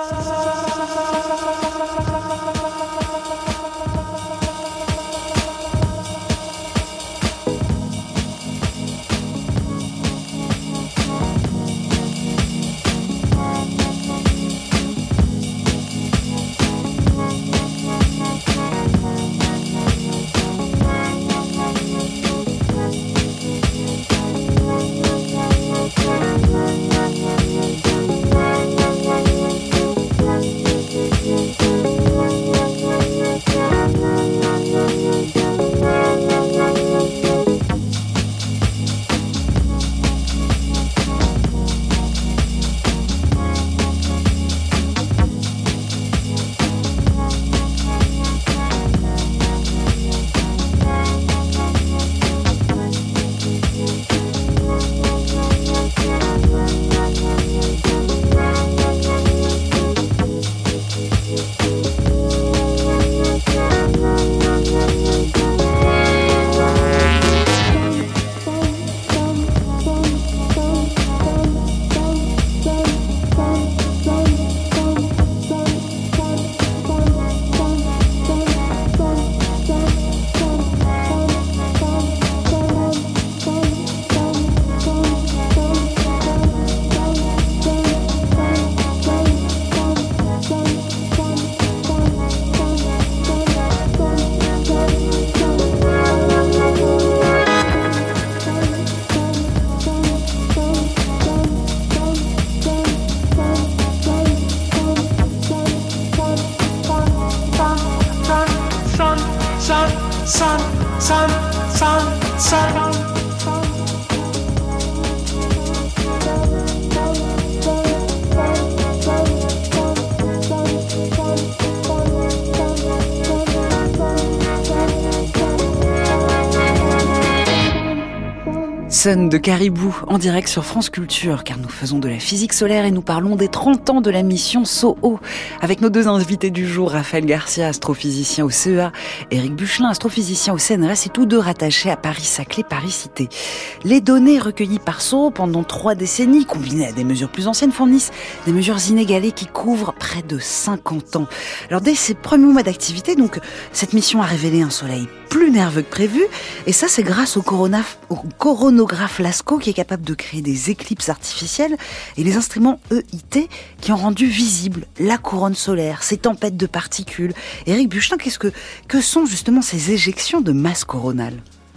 Sun de Caribou, en direct sur France Culture, car nous faisons de la physique solaire et nous parlons des trente ans de la mission S O O. Avec nos deux invités du jour, Raphaël Garcia, astrophysicien au C E A, Éric Buchelin, astrophysicien au C N R S, et tous deux rattachés à Paris-Saclay, Paris-Cité. Les données recueillies par S O O pendant trois décennies, combinées à des mesures plus anciennes, fournissent des mesures inégalées qui couvrent près de cinquante ans. Alors dès ses premiers mois d'activité, donc, cette mission a révélé un soleil plus nerveux que prévu, et ça c'est grâce au, coronaf- au coronographe LASCO qui est capable de créer des éclipses artificielles et les instruments E I T qui ont rendu visible la couronne solaire, ces tempêtes de particules. Éric Buchelin, qu'est-ce que, que sont justement ces éjections de masse coronale?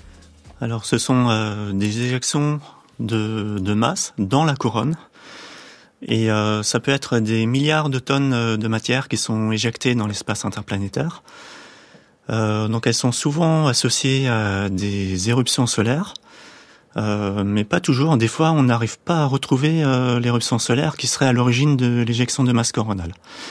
Alors ce sont euh, des éjections de, de masse dans la couronne. Et euh, ça peut être des milliards de tonnes de matière qui sont éjectées dans l'espace interplanétaire. Euh, donc elles sont souvent associées à des éruptions solaires, euh, mais pas toujours. Des fois, on n'arrive pas à retrouver euh, l'éruption solaire qui serait à l'origine de l'éjection de masse coronale.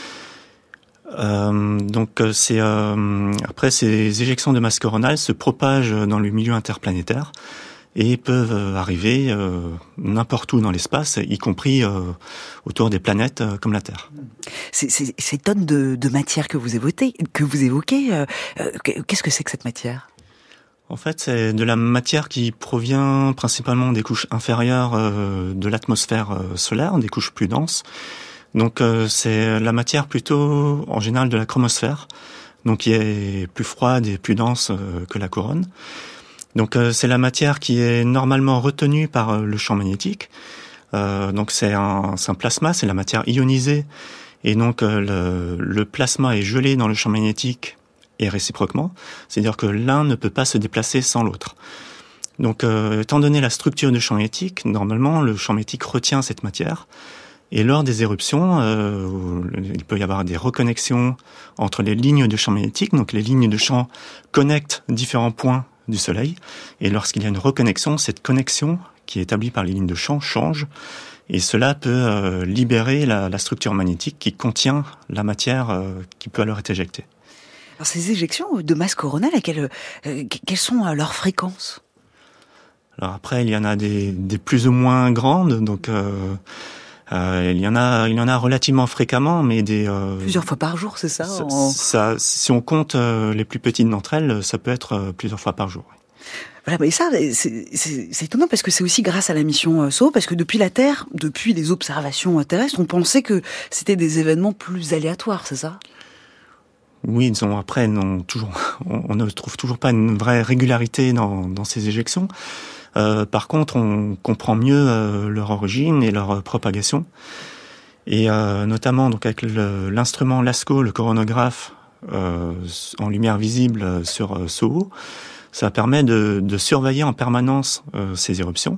Euh, donc c'est euh, après ces éjections de masse coronale se propagent dans le milieu interplanétaire et peuvent arriver euh, n'importe où dans l'espace, y compris euh, autour des planètes euh, comme la Terre. C'est, c'est, ces tonnes de, de matière que vous évoquez, que vous évoquez euh, qu'est-ce que c'est que cette matière? En fait, c'est de la matière qui provient principalement des couches inférieures euh, de l'atmosphère euh, solaire, des couches plus denses. Donc euh, c'est la matière plutôt, en général, de la chromosphère, donc qui est plus froide et plus dense euh, que la couronne. Donc euh, c'est la matière qui est normalement retenue par euh, le champ magnétique, Euh, donc c'est un, c'est un plasma, c'est la matière ionisée. Et donc euh, le, le plasma est gelé dans le champ magnétique et réciproquement. C'est-à-dire que l'un ne peut pas se déplacer sans l'autre. Donc euh, étant donné la structure du champ magnétique, normalement le champ magnétique retient cette matière. Et lors des éruptions, euh, il peut y avoir des reconnexions entre les lignes de champ magnétique. Donc les lignes de champ connectent différents points du Soleil. Et lorsqu'il y a une reconnexion, cette connexion qui est établie par les lignes de champ change. Et cela peut euh, libérer la, la structure magnétique qui contient la matière euh, qui peut alors être éjectée. Alors ces éjections de masse coronale, quelles, euh, quelles sont leurs fréquences ? Alors après, il y en a des, des plus ou moins grandes. Donc euh, Euh, il y en a, il y en a relativement fréquemment, mais des euh, plusieurs fois par jour, c'est ça, ça, en... ça si on compte euh, les plus petites d'entre elles, ça peut être euh, plusieurs fois par jour. Voilà, mais ça, c'est, c'est, c'est étonnant parce que c'est aussi grâce à la mission S O, parce que depuis la Terre, depuis les observations terrestres, on pensait que c'était des événements plus aléatoires, c'est ça ? Oui, disons, après, non, toujours, on, on ne trouve toujours pas une vraie régularité dans, dans ces éjections. Euh, par contre, on comprend mieux euh, leur origine et leur euh, propagation. Et euh, notamment donc avec le, l'instrument LASCO, le coronographe euh, en lumière visible sur euh, SOHO, ça permet de, de surveiller en permanence euh, ces éruptions.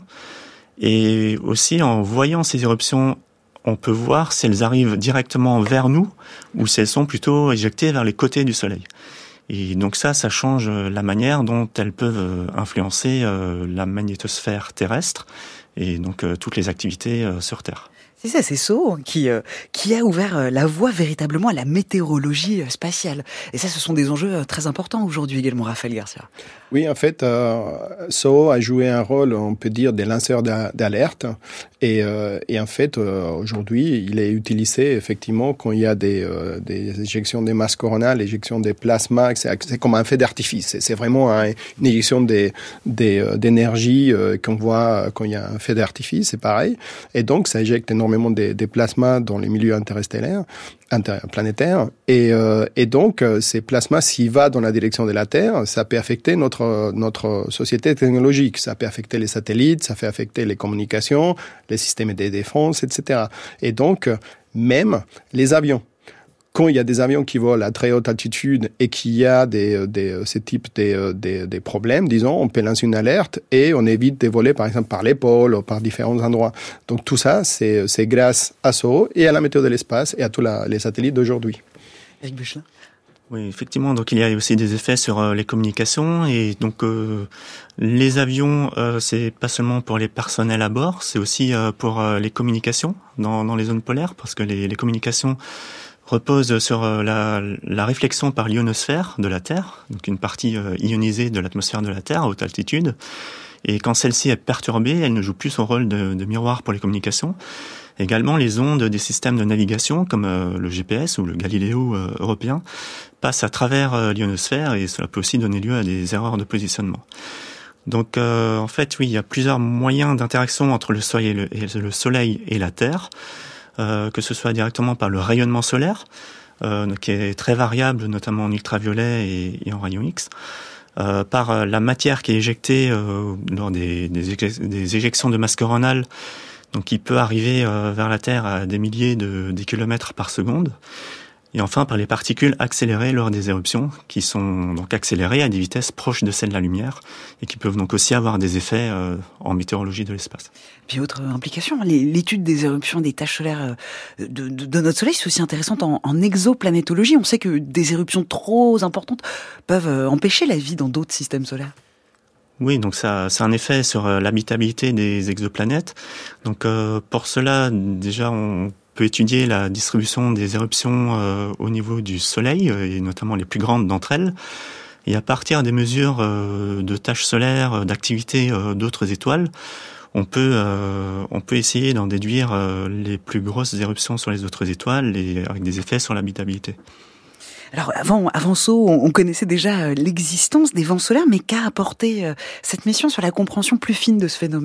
Et aussi, en voyant ces éruptions, on peut voir si elles arrivent directement vers nous ou si elles sont plutôt éjectées vers les côtés du Soleil. Et donc ça, ça change la manière dont elles peuvent influencer euh, la magnétosphère terrestre et donc euh, toutes les activités euh, sur Terre. C'est ça, c'est S O qui, euh, qui a ouvert euh, la voie véritablement à la météorologie euh, spatiale. Et ça, ce sont des enjeux euh, très importants aujourd'hui également, Raphaël Garcia. Oui, en fait, euh, S O a joué un rôle, on peut dire, des lanceurs d'alerte. Et, euh, et en fait, euh, aujourd'hui, il est utilisé effectivement quand il y a des, euh, des éjections des masses coronales, éjections des plasmas. C'est, c'est comme un feu d'artifice. C'est, c'est vraiment un, une éjection des, des, euh, d'énergie euh, qu'on voit quand il y a un feu d'artifice. C'est pareil. Et donc, ça éjecte énormément des, des plasmas dans les milieux interstellaires, interplanétaires. Et, euh, et donc, ces plasmas, s'ils vont dans la direction de la Terre, ça peut affecter notre, notre société technologique. Ça peut affecter les satellites, ça peut affecter les communications, les systèmes de défense, et cetera. Et donc, même les avions. Quand il y a des avions qui volent à très haute altitude et qu'il y a des, des, ce type de, des, des problèmes, disons, on peut lancer une alerte et on évite de voler, par exemple, par les pôles ou par différents endroits. Donc tout ça, c'est, c'est grâce à S O H O et à la météo de l'espace et à tous la, les satellites d'aujourd'hui. Eric Bechelin ? Oui, effectivement. Donc il y a aussi des effets sur euh, les communications et donc euh, les avions, euh, c'est pas seulement pour les personnels à bord, c'est aussi euh, pour euh, les communications dans, dans les zones polaires parce que les, les communications repose sur la, la réflexion par l'ionosphère de la Terre, donc une partie euh, ionisée de l'atmosphère de la Terre à haute altitude. Et quand celle-ci est perturbée, elle ne joue plus son rôle de, de miroir pour les communications. Également, les ondes des systèmes de navigation, comme euh, le G P S ou le Galileo euh, européen, passent à travers euh, l'ionosphère et cela peut aussi donner lieu à des erreurs de positionnement. Donc, euh, en fait, oui, il y a plusieurs moyens d'interaction entre le Soleil et le, et le Soleil et la Terre. Euh, que ce soit directement par le rayonnement solaire, euh, qui est très variable, notamment en ultraviolet et, et en rayons X, euh, par la matière qui est éjectée euh, lors des, des, des éjections de masse coronale, donc qui peut arriver euh, vers la Terre à des milliers de, de kilomètres par seconde, et enfin par les particules accélérées lors des éruptions, qui sont donc accélérées à des vitesses proches de celles de la lumière, et qui peuvent donc aussi avoir des effets euh, en météorologie de l'espace. Puis autre implication, l'étude des éruptions des taches solaires de, de, de notre Soleil, c'est aussi intéressant en, en exoplanétologie. On sait que des éruptions trop importantes peuvent empêcher la vie dans d'autres systèmes solaires. Oui, donc ça, ça a un effet sur l'habitabilité des exoplanètes. Donc euh, pour cela, déjà, on peut étudier la distribution des éruptions euh, au niveau du Soleil, et notamment les plus grandes d'entre elles. Et à partir des mesures euh, de taches solaires, d'activité euh, d'autres étoiles, on peut, euh, on peut essayer d'en déduire euh, les plus grosses éruptions sur les autres étoiles et avec des effets sur l'habitabilité. Alors avant, avant S O, on connaissait déjà l'existence des vents solaires, mais qu'a apporté cette mission sur la compréhension plus fine de ce phénomène ?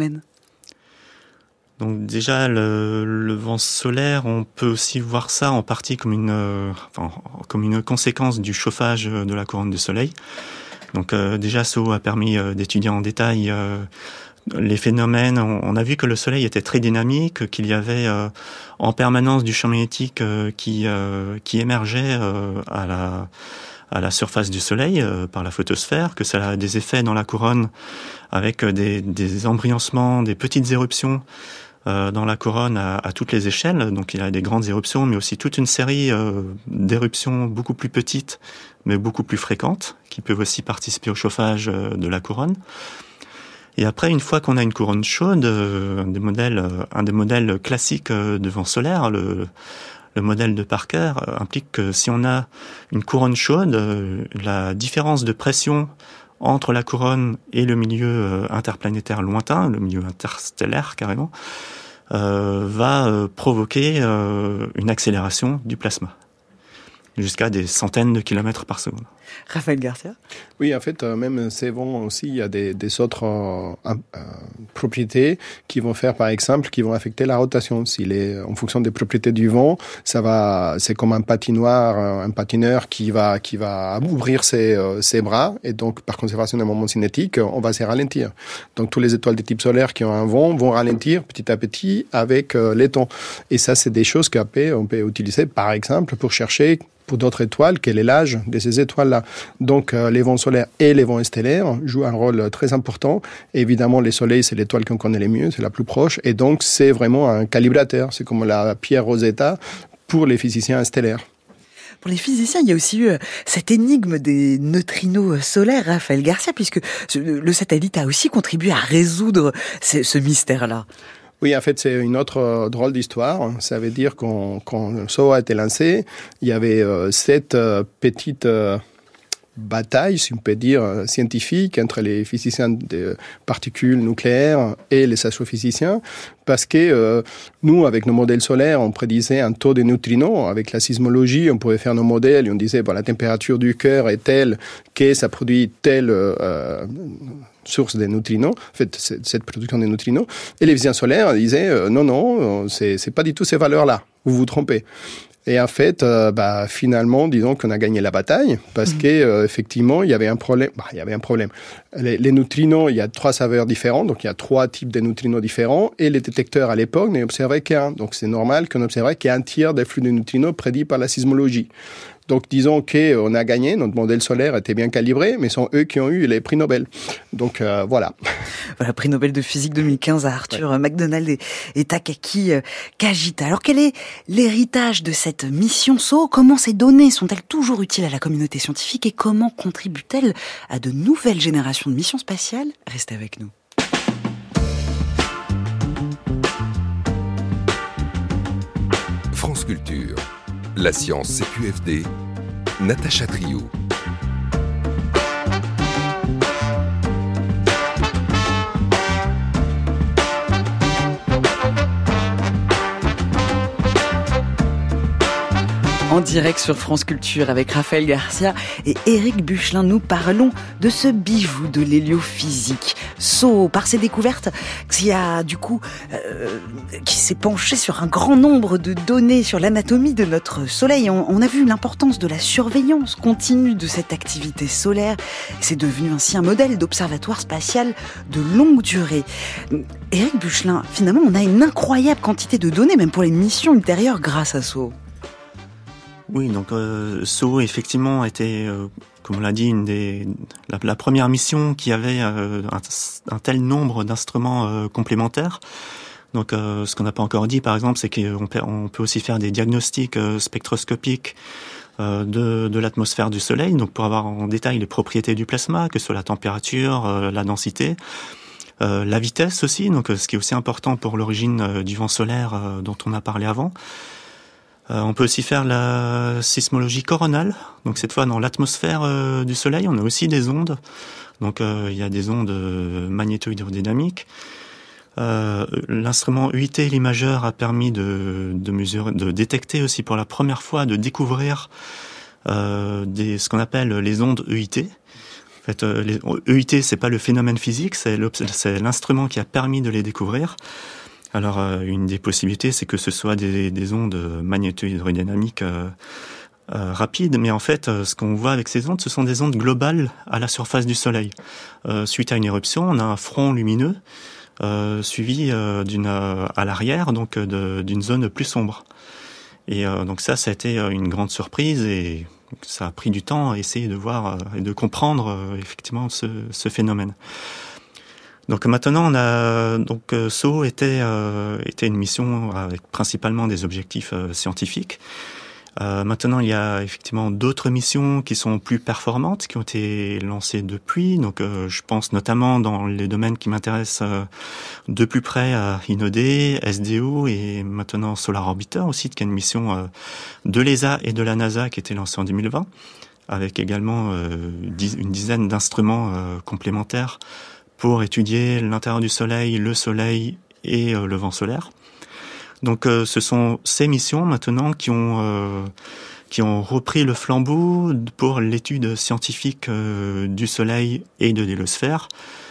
Donc déjà, le, le vent solaire, on peut aussi voir ça en partie comme une, euh, enfin, comme une conséquence du chauffage de la couronne du Soleil. Donc euh, déjà, S O a permis euh, d'étudier en détail euh, les phénomènes, on, on a vu que le Soleil était très dynamique, qu'il y avait euh, en permanence du champ magnétique euh, qui euh, qui émergeait euh, à la à la surface du Soleil euh, par la photosphère, que ça a des effets dans la couronne avec des, des embryancements, des petites éruptions euh, dans la couronne à, à toutes les échelles. Donc il y a des grandes éruptions, mais aussi toute une série euh, d'éruptions beaucoup plus petites, mais beaucoup plus fréquentes, qui peuvent aussi participer au chauffage euh, de la couronne. Et après, une fois qu'on a une couronne chaude, euh, un des modèles, euh, un des modèles classiques euh, de vent solaire, le Le modèle de Parker implique que si on a une couronne chaude, la différence de pression entre la couronne et le milieu interplanétaire lointain, le milieu interstellaire carrément, euh, va provoquer euh, une accélération du plasma, jusqu'à des centaines de kilomètres par seconde. Raphaël Garcia? Oui, en fait, même ces vents aussi, il y a des, des autres euh, euh, propriétés qui vont faire, par exemple, qui vont affecter la rotation. S'il est, en fonction des propriétés du vent, ça va, c'est comme un patinoire, un patineur qui va, qui va ouvrir ses, euh, ses bras, et donc, par conservation d'un moment cinétique, on va se ralentir. Donc, toutes les étoiles de type solaire qui ont un vent vont ralentir petit à petit avec euh, les temps. Et ça, c'est des choses qu'après, on peut utiliser, par exemple, pour chercher pour d'autres étoiles, quel est l'âge de ces étoiles-là. Donc, euh, les vents solaires et les vents stellaires jouent un rôle très important. Et évidemment, les soleils, c'est l'étoile qu'on connaît le mieux, c'est la plus proche. Et donc, c'est vraiment un calibrateur. C'est comme la pierre Rosetta pour les physiciens stellaires. Pour les physiciens, il y a aussi eu cette énigme des neutrinos solaires, Raphaël Garcia, puisque le satellite a aussi contribué à résoudre ce, ce mystère-là. Oui, en fait, c'est une autre euh, drôle d'histoire. Ça veut dire qu'on, quand le S O A a été lancé, il y avait euh, sept euh, petites euh, batailles, si on peut dire, euh, scientifiques entre les physiciens des particules nucléaires et les astrophysiciens, parce que euh, nous, avec nos modèles solaires, on prédisait un taux de neutrinos. Avec la sismologie, on pouvait faire nos modèles et on disait, bon, la température du cœur est telle que ça produit telle euh, source des neutrinos, en fait, cette production des neutrinos. Et les physiciens solaires disaient, euh, non, non, c'est, c'est pas du tout ces valeurs-là, vous vous trompez. Et en fait, euh, bah, finalement, disons qu'on a gagné la bataille parce mmh. que euh, effectivement, il y avait un problème. Bah, il y avait un problème. Les, les neutrinos, il y a trois saveurs différentes, donc il y a trois types de neutrinos différents, et les détecteurs à l'époque n'observaient qu'un. Donc c'est normal qu'on observait qu'un tiers des flux de neutrinos prédits par la sismologie. Donc, disons qu'on a gagné, notre modèle solaire était bien calibré, mais ce sont eux qui ont eu les prix Nobel. Donc, euh, voilà. Voilà, prix Nobel de physique deux mille quinze à Arthur ouais. McDonald et, et Takaaki Kajita. Alors, quel est l'héritage de cette mission S O? Comment ces données sont-elles toujours utiles à la communauté scientifique et comment contribuent-elles à de nouvelles générations de missions spatiales? Restez avec nous. France Culture. La science C Q F D, Natacha Trio. En direct sur France Culture avec Raphaël Garcia et Éric Buchelin, nous parlons de ce bijou de l'héliophysique. S O, par ses découvertes, qui a du coup, euh, qui s'est penché sur un grand nombre de données sur l'anatomie de notre Soleil. On, on a vu l'importance de la surveillance continue de cette activité solaire. C'est devenu ainsi un modèle d'observatoire spatial de longue durée. Éric Buchelin, finalement, on a une incroyable quantité de données, même pour les missions ultérieures, grâce à S O. Oui, donc euh, S O effectivement était, euh, comme on l'a dit, une des la, la première mission qui avait euh, un, un tel nombre d'instruments euh, complémentaires. Donc, euh, ce qu'on n'a pas encore dit, par exemple, c'est qu'on peut, on peut aussi faire des diagnostics euh, spectroscopiques euh, de, de l'atmosphère du Soleil, donc pour avoir en détail les propriétés du plasma, que ce soit la température, euh, la densité. Euh, la vitesse aussi, donc ce qui est aussi important pour l'origine euh, du vent solaire euh, dont on a parlé avant. Euh, on peut aussi faire la sismologie coronale. Donc cette fois dans l'atmosphère euh, du Soleil, on a aussi des ondes. Donc euh, il y a des ondes magnéto-hydrodynamiques. Euh, l'instrument U I T, l'imageur, a permis de, de mesurer, de détecter aussi pour la première fois, de découvrir euh, des, ce qu'on appelle les ondes E I T. En fait, euh, les E I T, c'est pas le phénomène physique, c'est, c'est l'instrument qui a permis de les découvrir. Alors, euh, une des possibilités, c'est que ce soit des, des ondes magnéto-hydrodynamiques euh, euh, rapides, mais en fait, euh, ce qu'on voit avec ces ondes, ce sont des ondes globales à la surface du Soleil. Euh, suite à une éruption, on a un front lumineux euh, suivi euh, d'une euh, à l'arrière, donc euh, de, d'une zone plus sombre. Et euh, donc ça, ça a été une grande surprise et ça a pris du temps à essayer de voir euh, et de comprendre euh, effectivement ce, ce phénomène. Donc maintenant, on a donc euh, S O était euh, était une mission avec principalement des objectifs euh, scientifiques. Euh, maintenant, il y a effectivement d'autres missions qui sont plus performantes, qui ont été lancées depuis. Donc, euh, je pense notamment dans les domaines qui m'intéressent euh, de plus près à Inodé, S D O et maintenant Solar Orbiter aussi, qui est une mission euh, de l'E S A et de la NASA qui a été lancée en deux mille vingt, avec également euh, une dizaine d'instruments euh, complémentaires pour étudier l'intérieur du Soleil, le Soleil et euh, le vent solaire. Donc euh, ce sont ces missions maintenant qui ont euh, qui ont repris le flambeau pour l'étude scientifique euh, du Soleil et de l'héliosphère.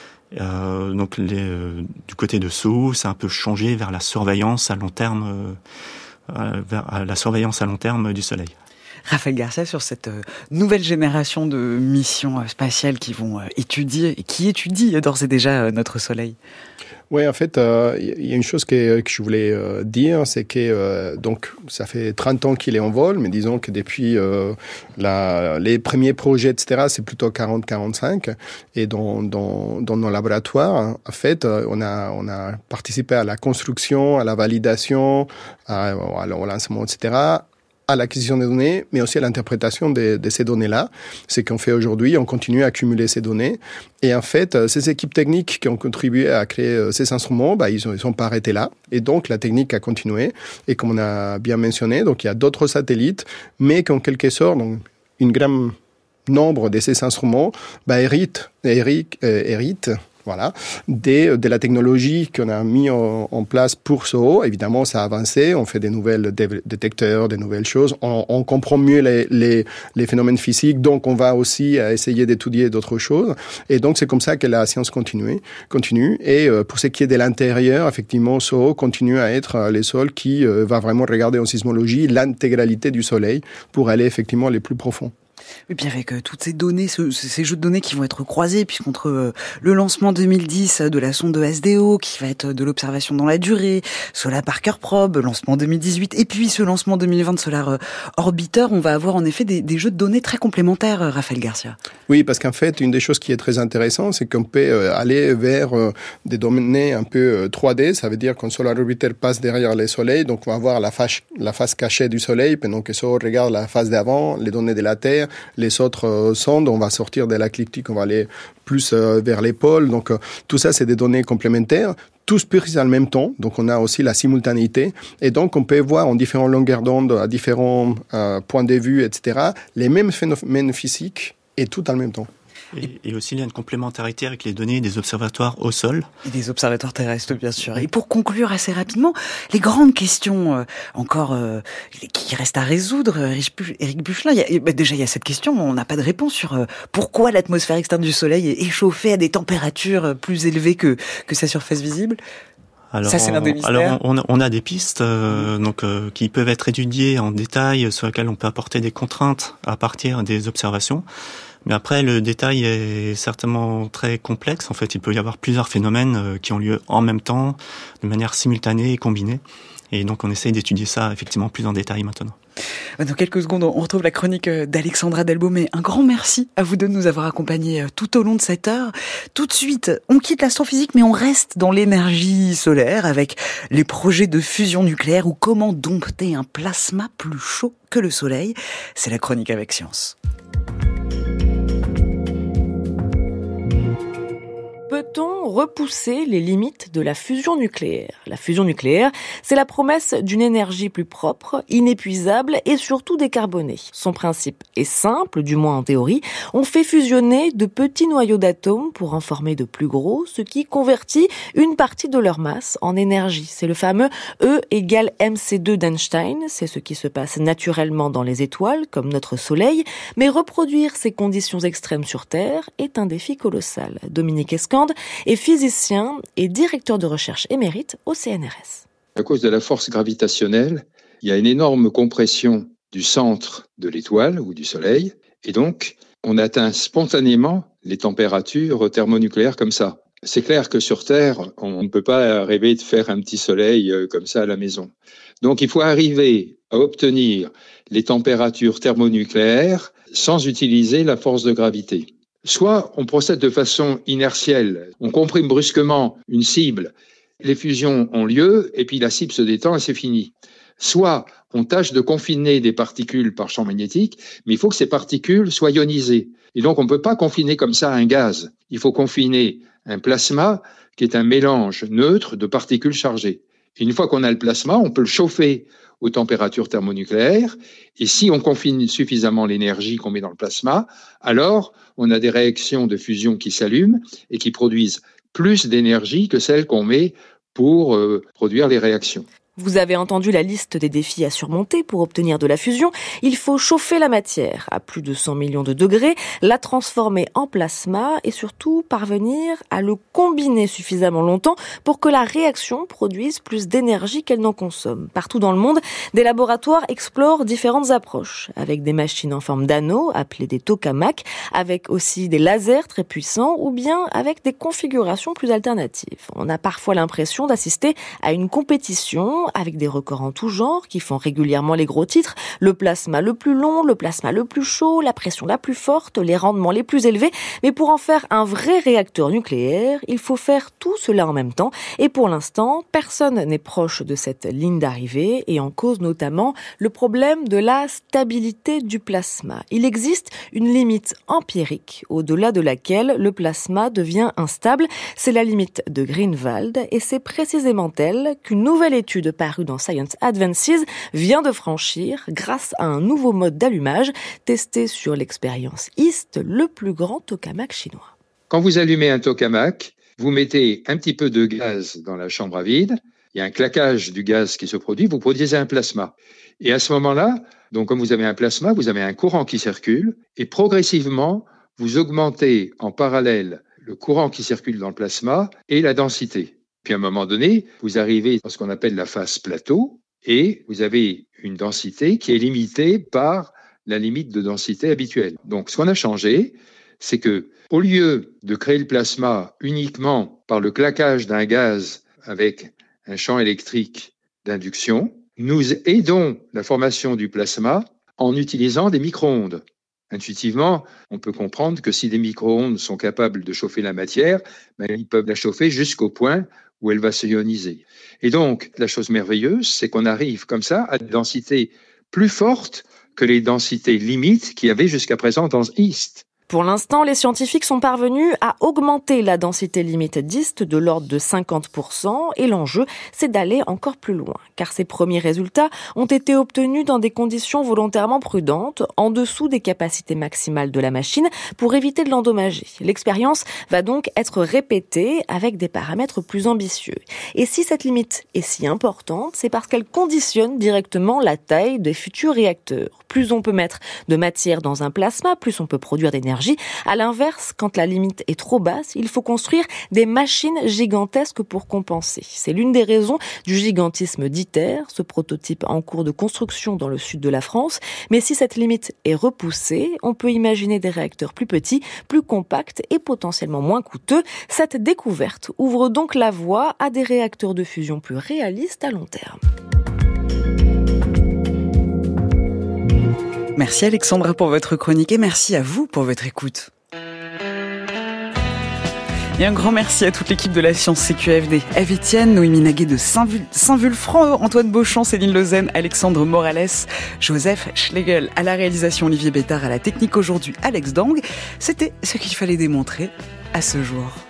Euh, donc les, euh, du côté de S O, ça a un peu changé vers la surveillance à long terme, euh, vers à la surveillance à long terme du Soleil. Raphaël Garcia, sur cette nouvelle génération de missions spatiales qui vont étudier et qui étudient d'ores et déjà notre Soleil. Oui, en fait, il euh, y a une chose que, que je voulais euh, dire, c'est que euh, donc ça fait trente ans qu'il est en vol, mais disons que depuis euh, la, les premiers projets, et cetera, c'est plutôt quarante à quarante-cinq. Et dans, dans, dans nos laboratoires, en fait, on a, on a participé à la construction, à la validation, à, à, au lancement, et cetera, à l'acquisition des données, mais aussi à l'interprétation de, de ces données-là. C'est qu'on fait aujourd'hui, on continue à accumuler ces données. Et en fait, ces équipes techniques qui ont contribué à créer ces instruments, bah, ils ne sont pas arrêtés là. Et donc, la technique a continué. Et comme on a bien mentionné, donc il y a d'autres satellites, mais qu'en quelque sorte, donc, une grande nombre de ces instruments bah, héritent, héritent, euh, héritent Voilà, de, de la technologie qu'on a mis en, en place pour S O. Évidemment, ça a avancé. On fait des nouvelles dé- détecteurs, des nouvelles choses. On, on comprend mieux les, les, les phénomènes physiques. Donc, on va aussi essayer d'étudier d'autres choses. Et donc, c'est comme ça que la science continue. continue. Et euh, pour ce qui est de l'intérieur, effectivement, S O continue à être les sols qui euh, va vraiment regarder en sismologie l'intégralité du Soleil pour aller effectivement les plus profonds. Et puis avec euh, toutes ces données, ce, ces jeux de données qui vont être croisés, puisqu'entre euh, le lancement deux mille dix de la sonde de S D O, qui va être de l'observation dans la durée, Solar Parker Probe, lancement deux mille dix-huit, et puis ce lancement deux mille vingt de Solar euh, Orbiter, on va avoir en effet des, des jeux de données très complémentaires, euh, Raphaël Garcia. Oui, parce qu'en fait, une des choses qui est très intéressante, c'est qu'on peut euh, aller vers euh, des données un peu euh, trois D, ça veut dire qu'un Solar Orbiter passe derrière le Soleil, donc on va voir la face, la face cachée du Soleil, pendant que S O regarde la face d'avant, les données de la Terre, les autres euh, sondes, on va sortir de l'écliptique, on va aller plus euh, vers les pôles. Donc euh, tout ça, c'est des données complémentaires. Tous pris en même temps, donc on a aussi la simultanéité. Et donc on peut voir en différentes longueurs d'onde, à différents euh, points de vue, et cetera, les mêmes phénomènes physiques et tout en même temps. Et, et aussi, il y a une complémentarité avec les données des observatoires au sol. Et des observatoires terrestres, bien sûr. Et pour conclure assez rapidement, les grandes questions euh, encore euh, qui restent à résoudre, Éric Buchelin, il y a, bah déjà il y a cette question, on n'a pas de réponse sur euh, pourquoi l'atmosphère externe du Soleil est échauffée à des températures plus élevées que, que sa surface visible. Alors, ça, c'est l'un des mystères. Alors, on, on a des pistes euh, donc euh, qui peuvent être étudiées en détail, sur lesquelles on peut apporter des contraintes à partir des observations. Mais après, le détail est certainement très complexe. En fait, il peut y avoir plusieurs phénomènes qui ont lieu en même temps, de manière simultanée et combinée. Et donc, on essaye d'étudier ça effectivement plus en détail maintenant. Dans quelques secondes, on retrouve la chronique d'Alexandra Delbaum. Mais un grand merci à vous deux de nous avoir accompagnés tout au long de cette heure. Tout de suite, on quitte l'astrophysique, mais on reste dans l'énergie solaire avec les projets de fusion nucléaire ou comment dompter un plasma plus chaud que le Soleil. C'est la chronique avec Science. Peut-on repousser les limites de la fusion nucléaire ? La fusion nucléaire, c'est la promesse d'une énergie plus propre, inépuisable et surtout décarbonée. Son principe est simple, du moins en théorie. On fait fusionner de petits noyaux d'atomes pour en former de plus gros, ce qui convertit une partie de leur masse en énergie. C'est le fameux E égale M C deux d'Einstein. C'est ce qui se passe naturellement dans les étoiles, comme notre Soleil. Mais reproduire ces conditions extrêmes sur Terre est un défi colossal. Dominique Escande est physicien et directeur de recherche émérite au C N R S. À cause de la force gravitationnelle, il y a une énorme compression du centre de l'étoile ou du Soleil. Et donc, on atteint spontanément les températures thermonucléaires comme ça. C'est clair que sur Terre, on ne peut pas rêver de faire un petit soleil comme ça à la maison. Donc, il faut arriver à obtenir les températures thermonucléaires sans utiliser la force de gravité. Soit on procède de façon inertielle, on comprime brusquement une cible, les fusions ont lieu et puis la cible se détend et c'est fini. Soit on tâche de confiner des particules par champ magnétique, mais il faut que ces particules soient ionisées. Et donc on ne peut pas confiner comme ça un gaz. Il faut confiner un plasma qui est un mélange neutre de particules chargées. Et une fois qu'on a le plasma, on peut le chauffer aux températures thermonucléaires. Et si on confine suffisamment l'énergie qu'on met dans le plasma, alors on a des réactions de fusion qui s'allument et qui produisent plus d'énergie que celle qu'on met pour euh, produire les réactions. Vous avez entendu la liste des défis à surmonter pour obtenir de la fusion. Il faut chauffer la matière à plus de cent millions de degrés, la transformer en plasma et surtout parvenir à le combiner suffisamment longtemps pour que la réaction produise plus d'énergie qu'elle n'en consomme. Partout dans le monde, des laboratoires explorent différentes approches, avec des machines en forme d'anneaux, appelées des tokamaks, avec aussi des lasers très puissants ou bien avec des configurations plus alternatives. On a parfois l'impression d'assister à une compétition avec des records en tout genre qui font régulièrement les gros titres, le plasma le plus long, le plasma le plus chaud, la pression la plus forte, les rendements les plus élevés. Mais pour en faire un vrai réacteur nucléaire, il faut faire tout cela en même temps. Et pour l'instant, personne n'est proche de cette ligne d'arrivée et en cause notamment le problème de la stabilité du plasma. Il existe une limite empirique au-delà de laquelle le plasma devient instable. C'est la limite de Greenwald et c'est précisément elle qu'une nouvelle étude paru dans Science Advances vient de franchir grâce à un nouveau mode d'allumage testé sur l'expérience East, le plus grand tokamak chinois. Quand vous allumez un tokamak, vous mettez un petit peu de gaz dans la chambre à vide, il y a un claquage du gaz qui se produit, vous produisez un plasma. Et à ce moment-là, donc comme vous avez un plasma, vous avez un courant qui circule et progressivement, vous augmentez en parallèle le courant qui circule dans le plasma et la densité. Puis à un moment donné, vous arrivez à ce qu'on appelle la phase plateau et vous avez une densité qui est limitée par la limite de densité habituelle. Donc ce qu'on a changé, c'est que au lieu de créer le plasma uniquement par le claquage d'un gaz avec un champ électrique d'induction, nous aidons la formation du plasma en utilisant des micro-ondes. Intuitivement, on peut comprendre que si des micro-ondes sont capables de chauffer la matière, ben, ils peuvent la chauffer jusqu'au point où elle va se ioniser. Et donc, la chose merveilleuse, c'est qu'on arrive comme ça à des densités plus fortes que les densités limites qu'il y avait jusqu'à présent dans East. Pour l'instant, les scientifiques sont parvenus à augmenter la densité limite d'East de l'ordre de cinquante pour cent et l'enjeu, c'est d'aller encore plus loin. Car ces premiers résultats ont été obtenus dans des conditions volontairement prudentes, en dessous des capacités maximales de la machine, pour éviter de l'endommager. L'expérience va donc être répétée avec des paramètres plus ambitieux. Et si cette limite est si importante, c'est parce qu'elle conditionne directement la taille des futurs réacteurs. Plus on peut mettre de matière dans un plasma, plus on peut produire d'énergie. À l'inverse, quand la limite est trop basse, il faut construire des machines gigantesques pour compenser. C'est l'une des raisons du gigantisme d'ITER, ce prototype en cours de construction dans le sud de la France. Mais si cette limite est repoussée, on peut imaginer des réacteurs plus petits, plus compacts et potentiellement moins coûteux. Cette découverte ouvre donc la voie à des réacteurs de fusion plus réalistes à long terme. Merci Alexandra pour votre chronique et merci à vous pour votre écoute. Et un grand merci à toute l'équipe de la Science C Q F D. Eve Etienne, Noémie Naguet de Saint-Vulfranc, Antoine Beauchamp, Céline Lausanne, Alexandre Morales, Joseph Schlegel à la réalisation, Olivier Bétard à la technique aujourd'hui, Alex Dang. C'était ce qu'il fallait démontrer à ce jour.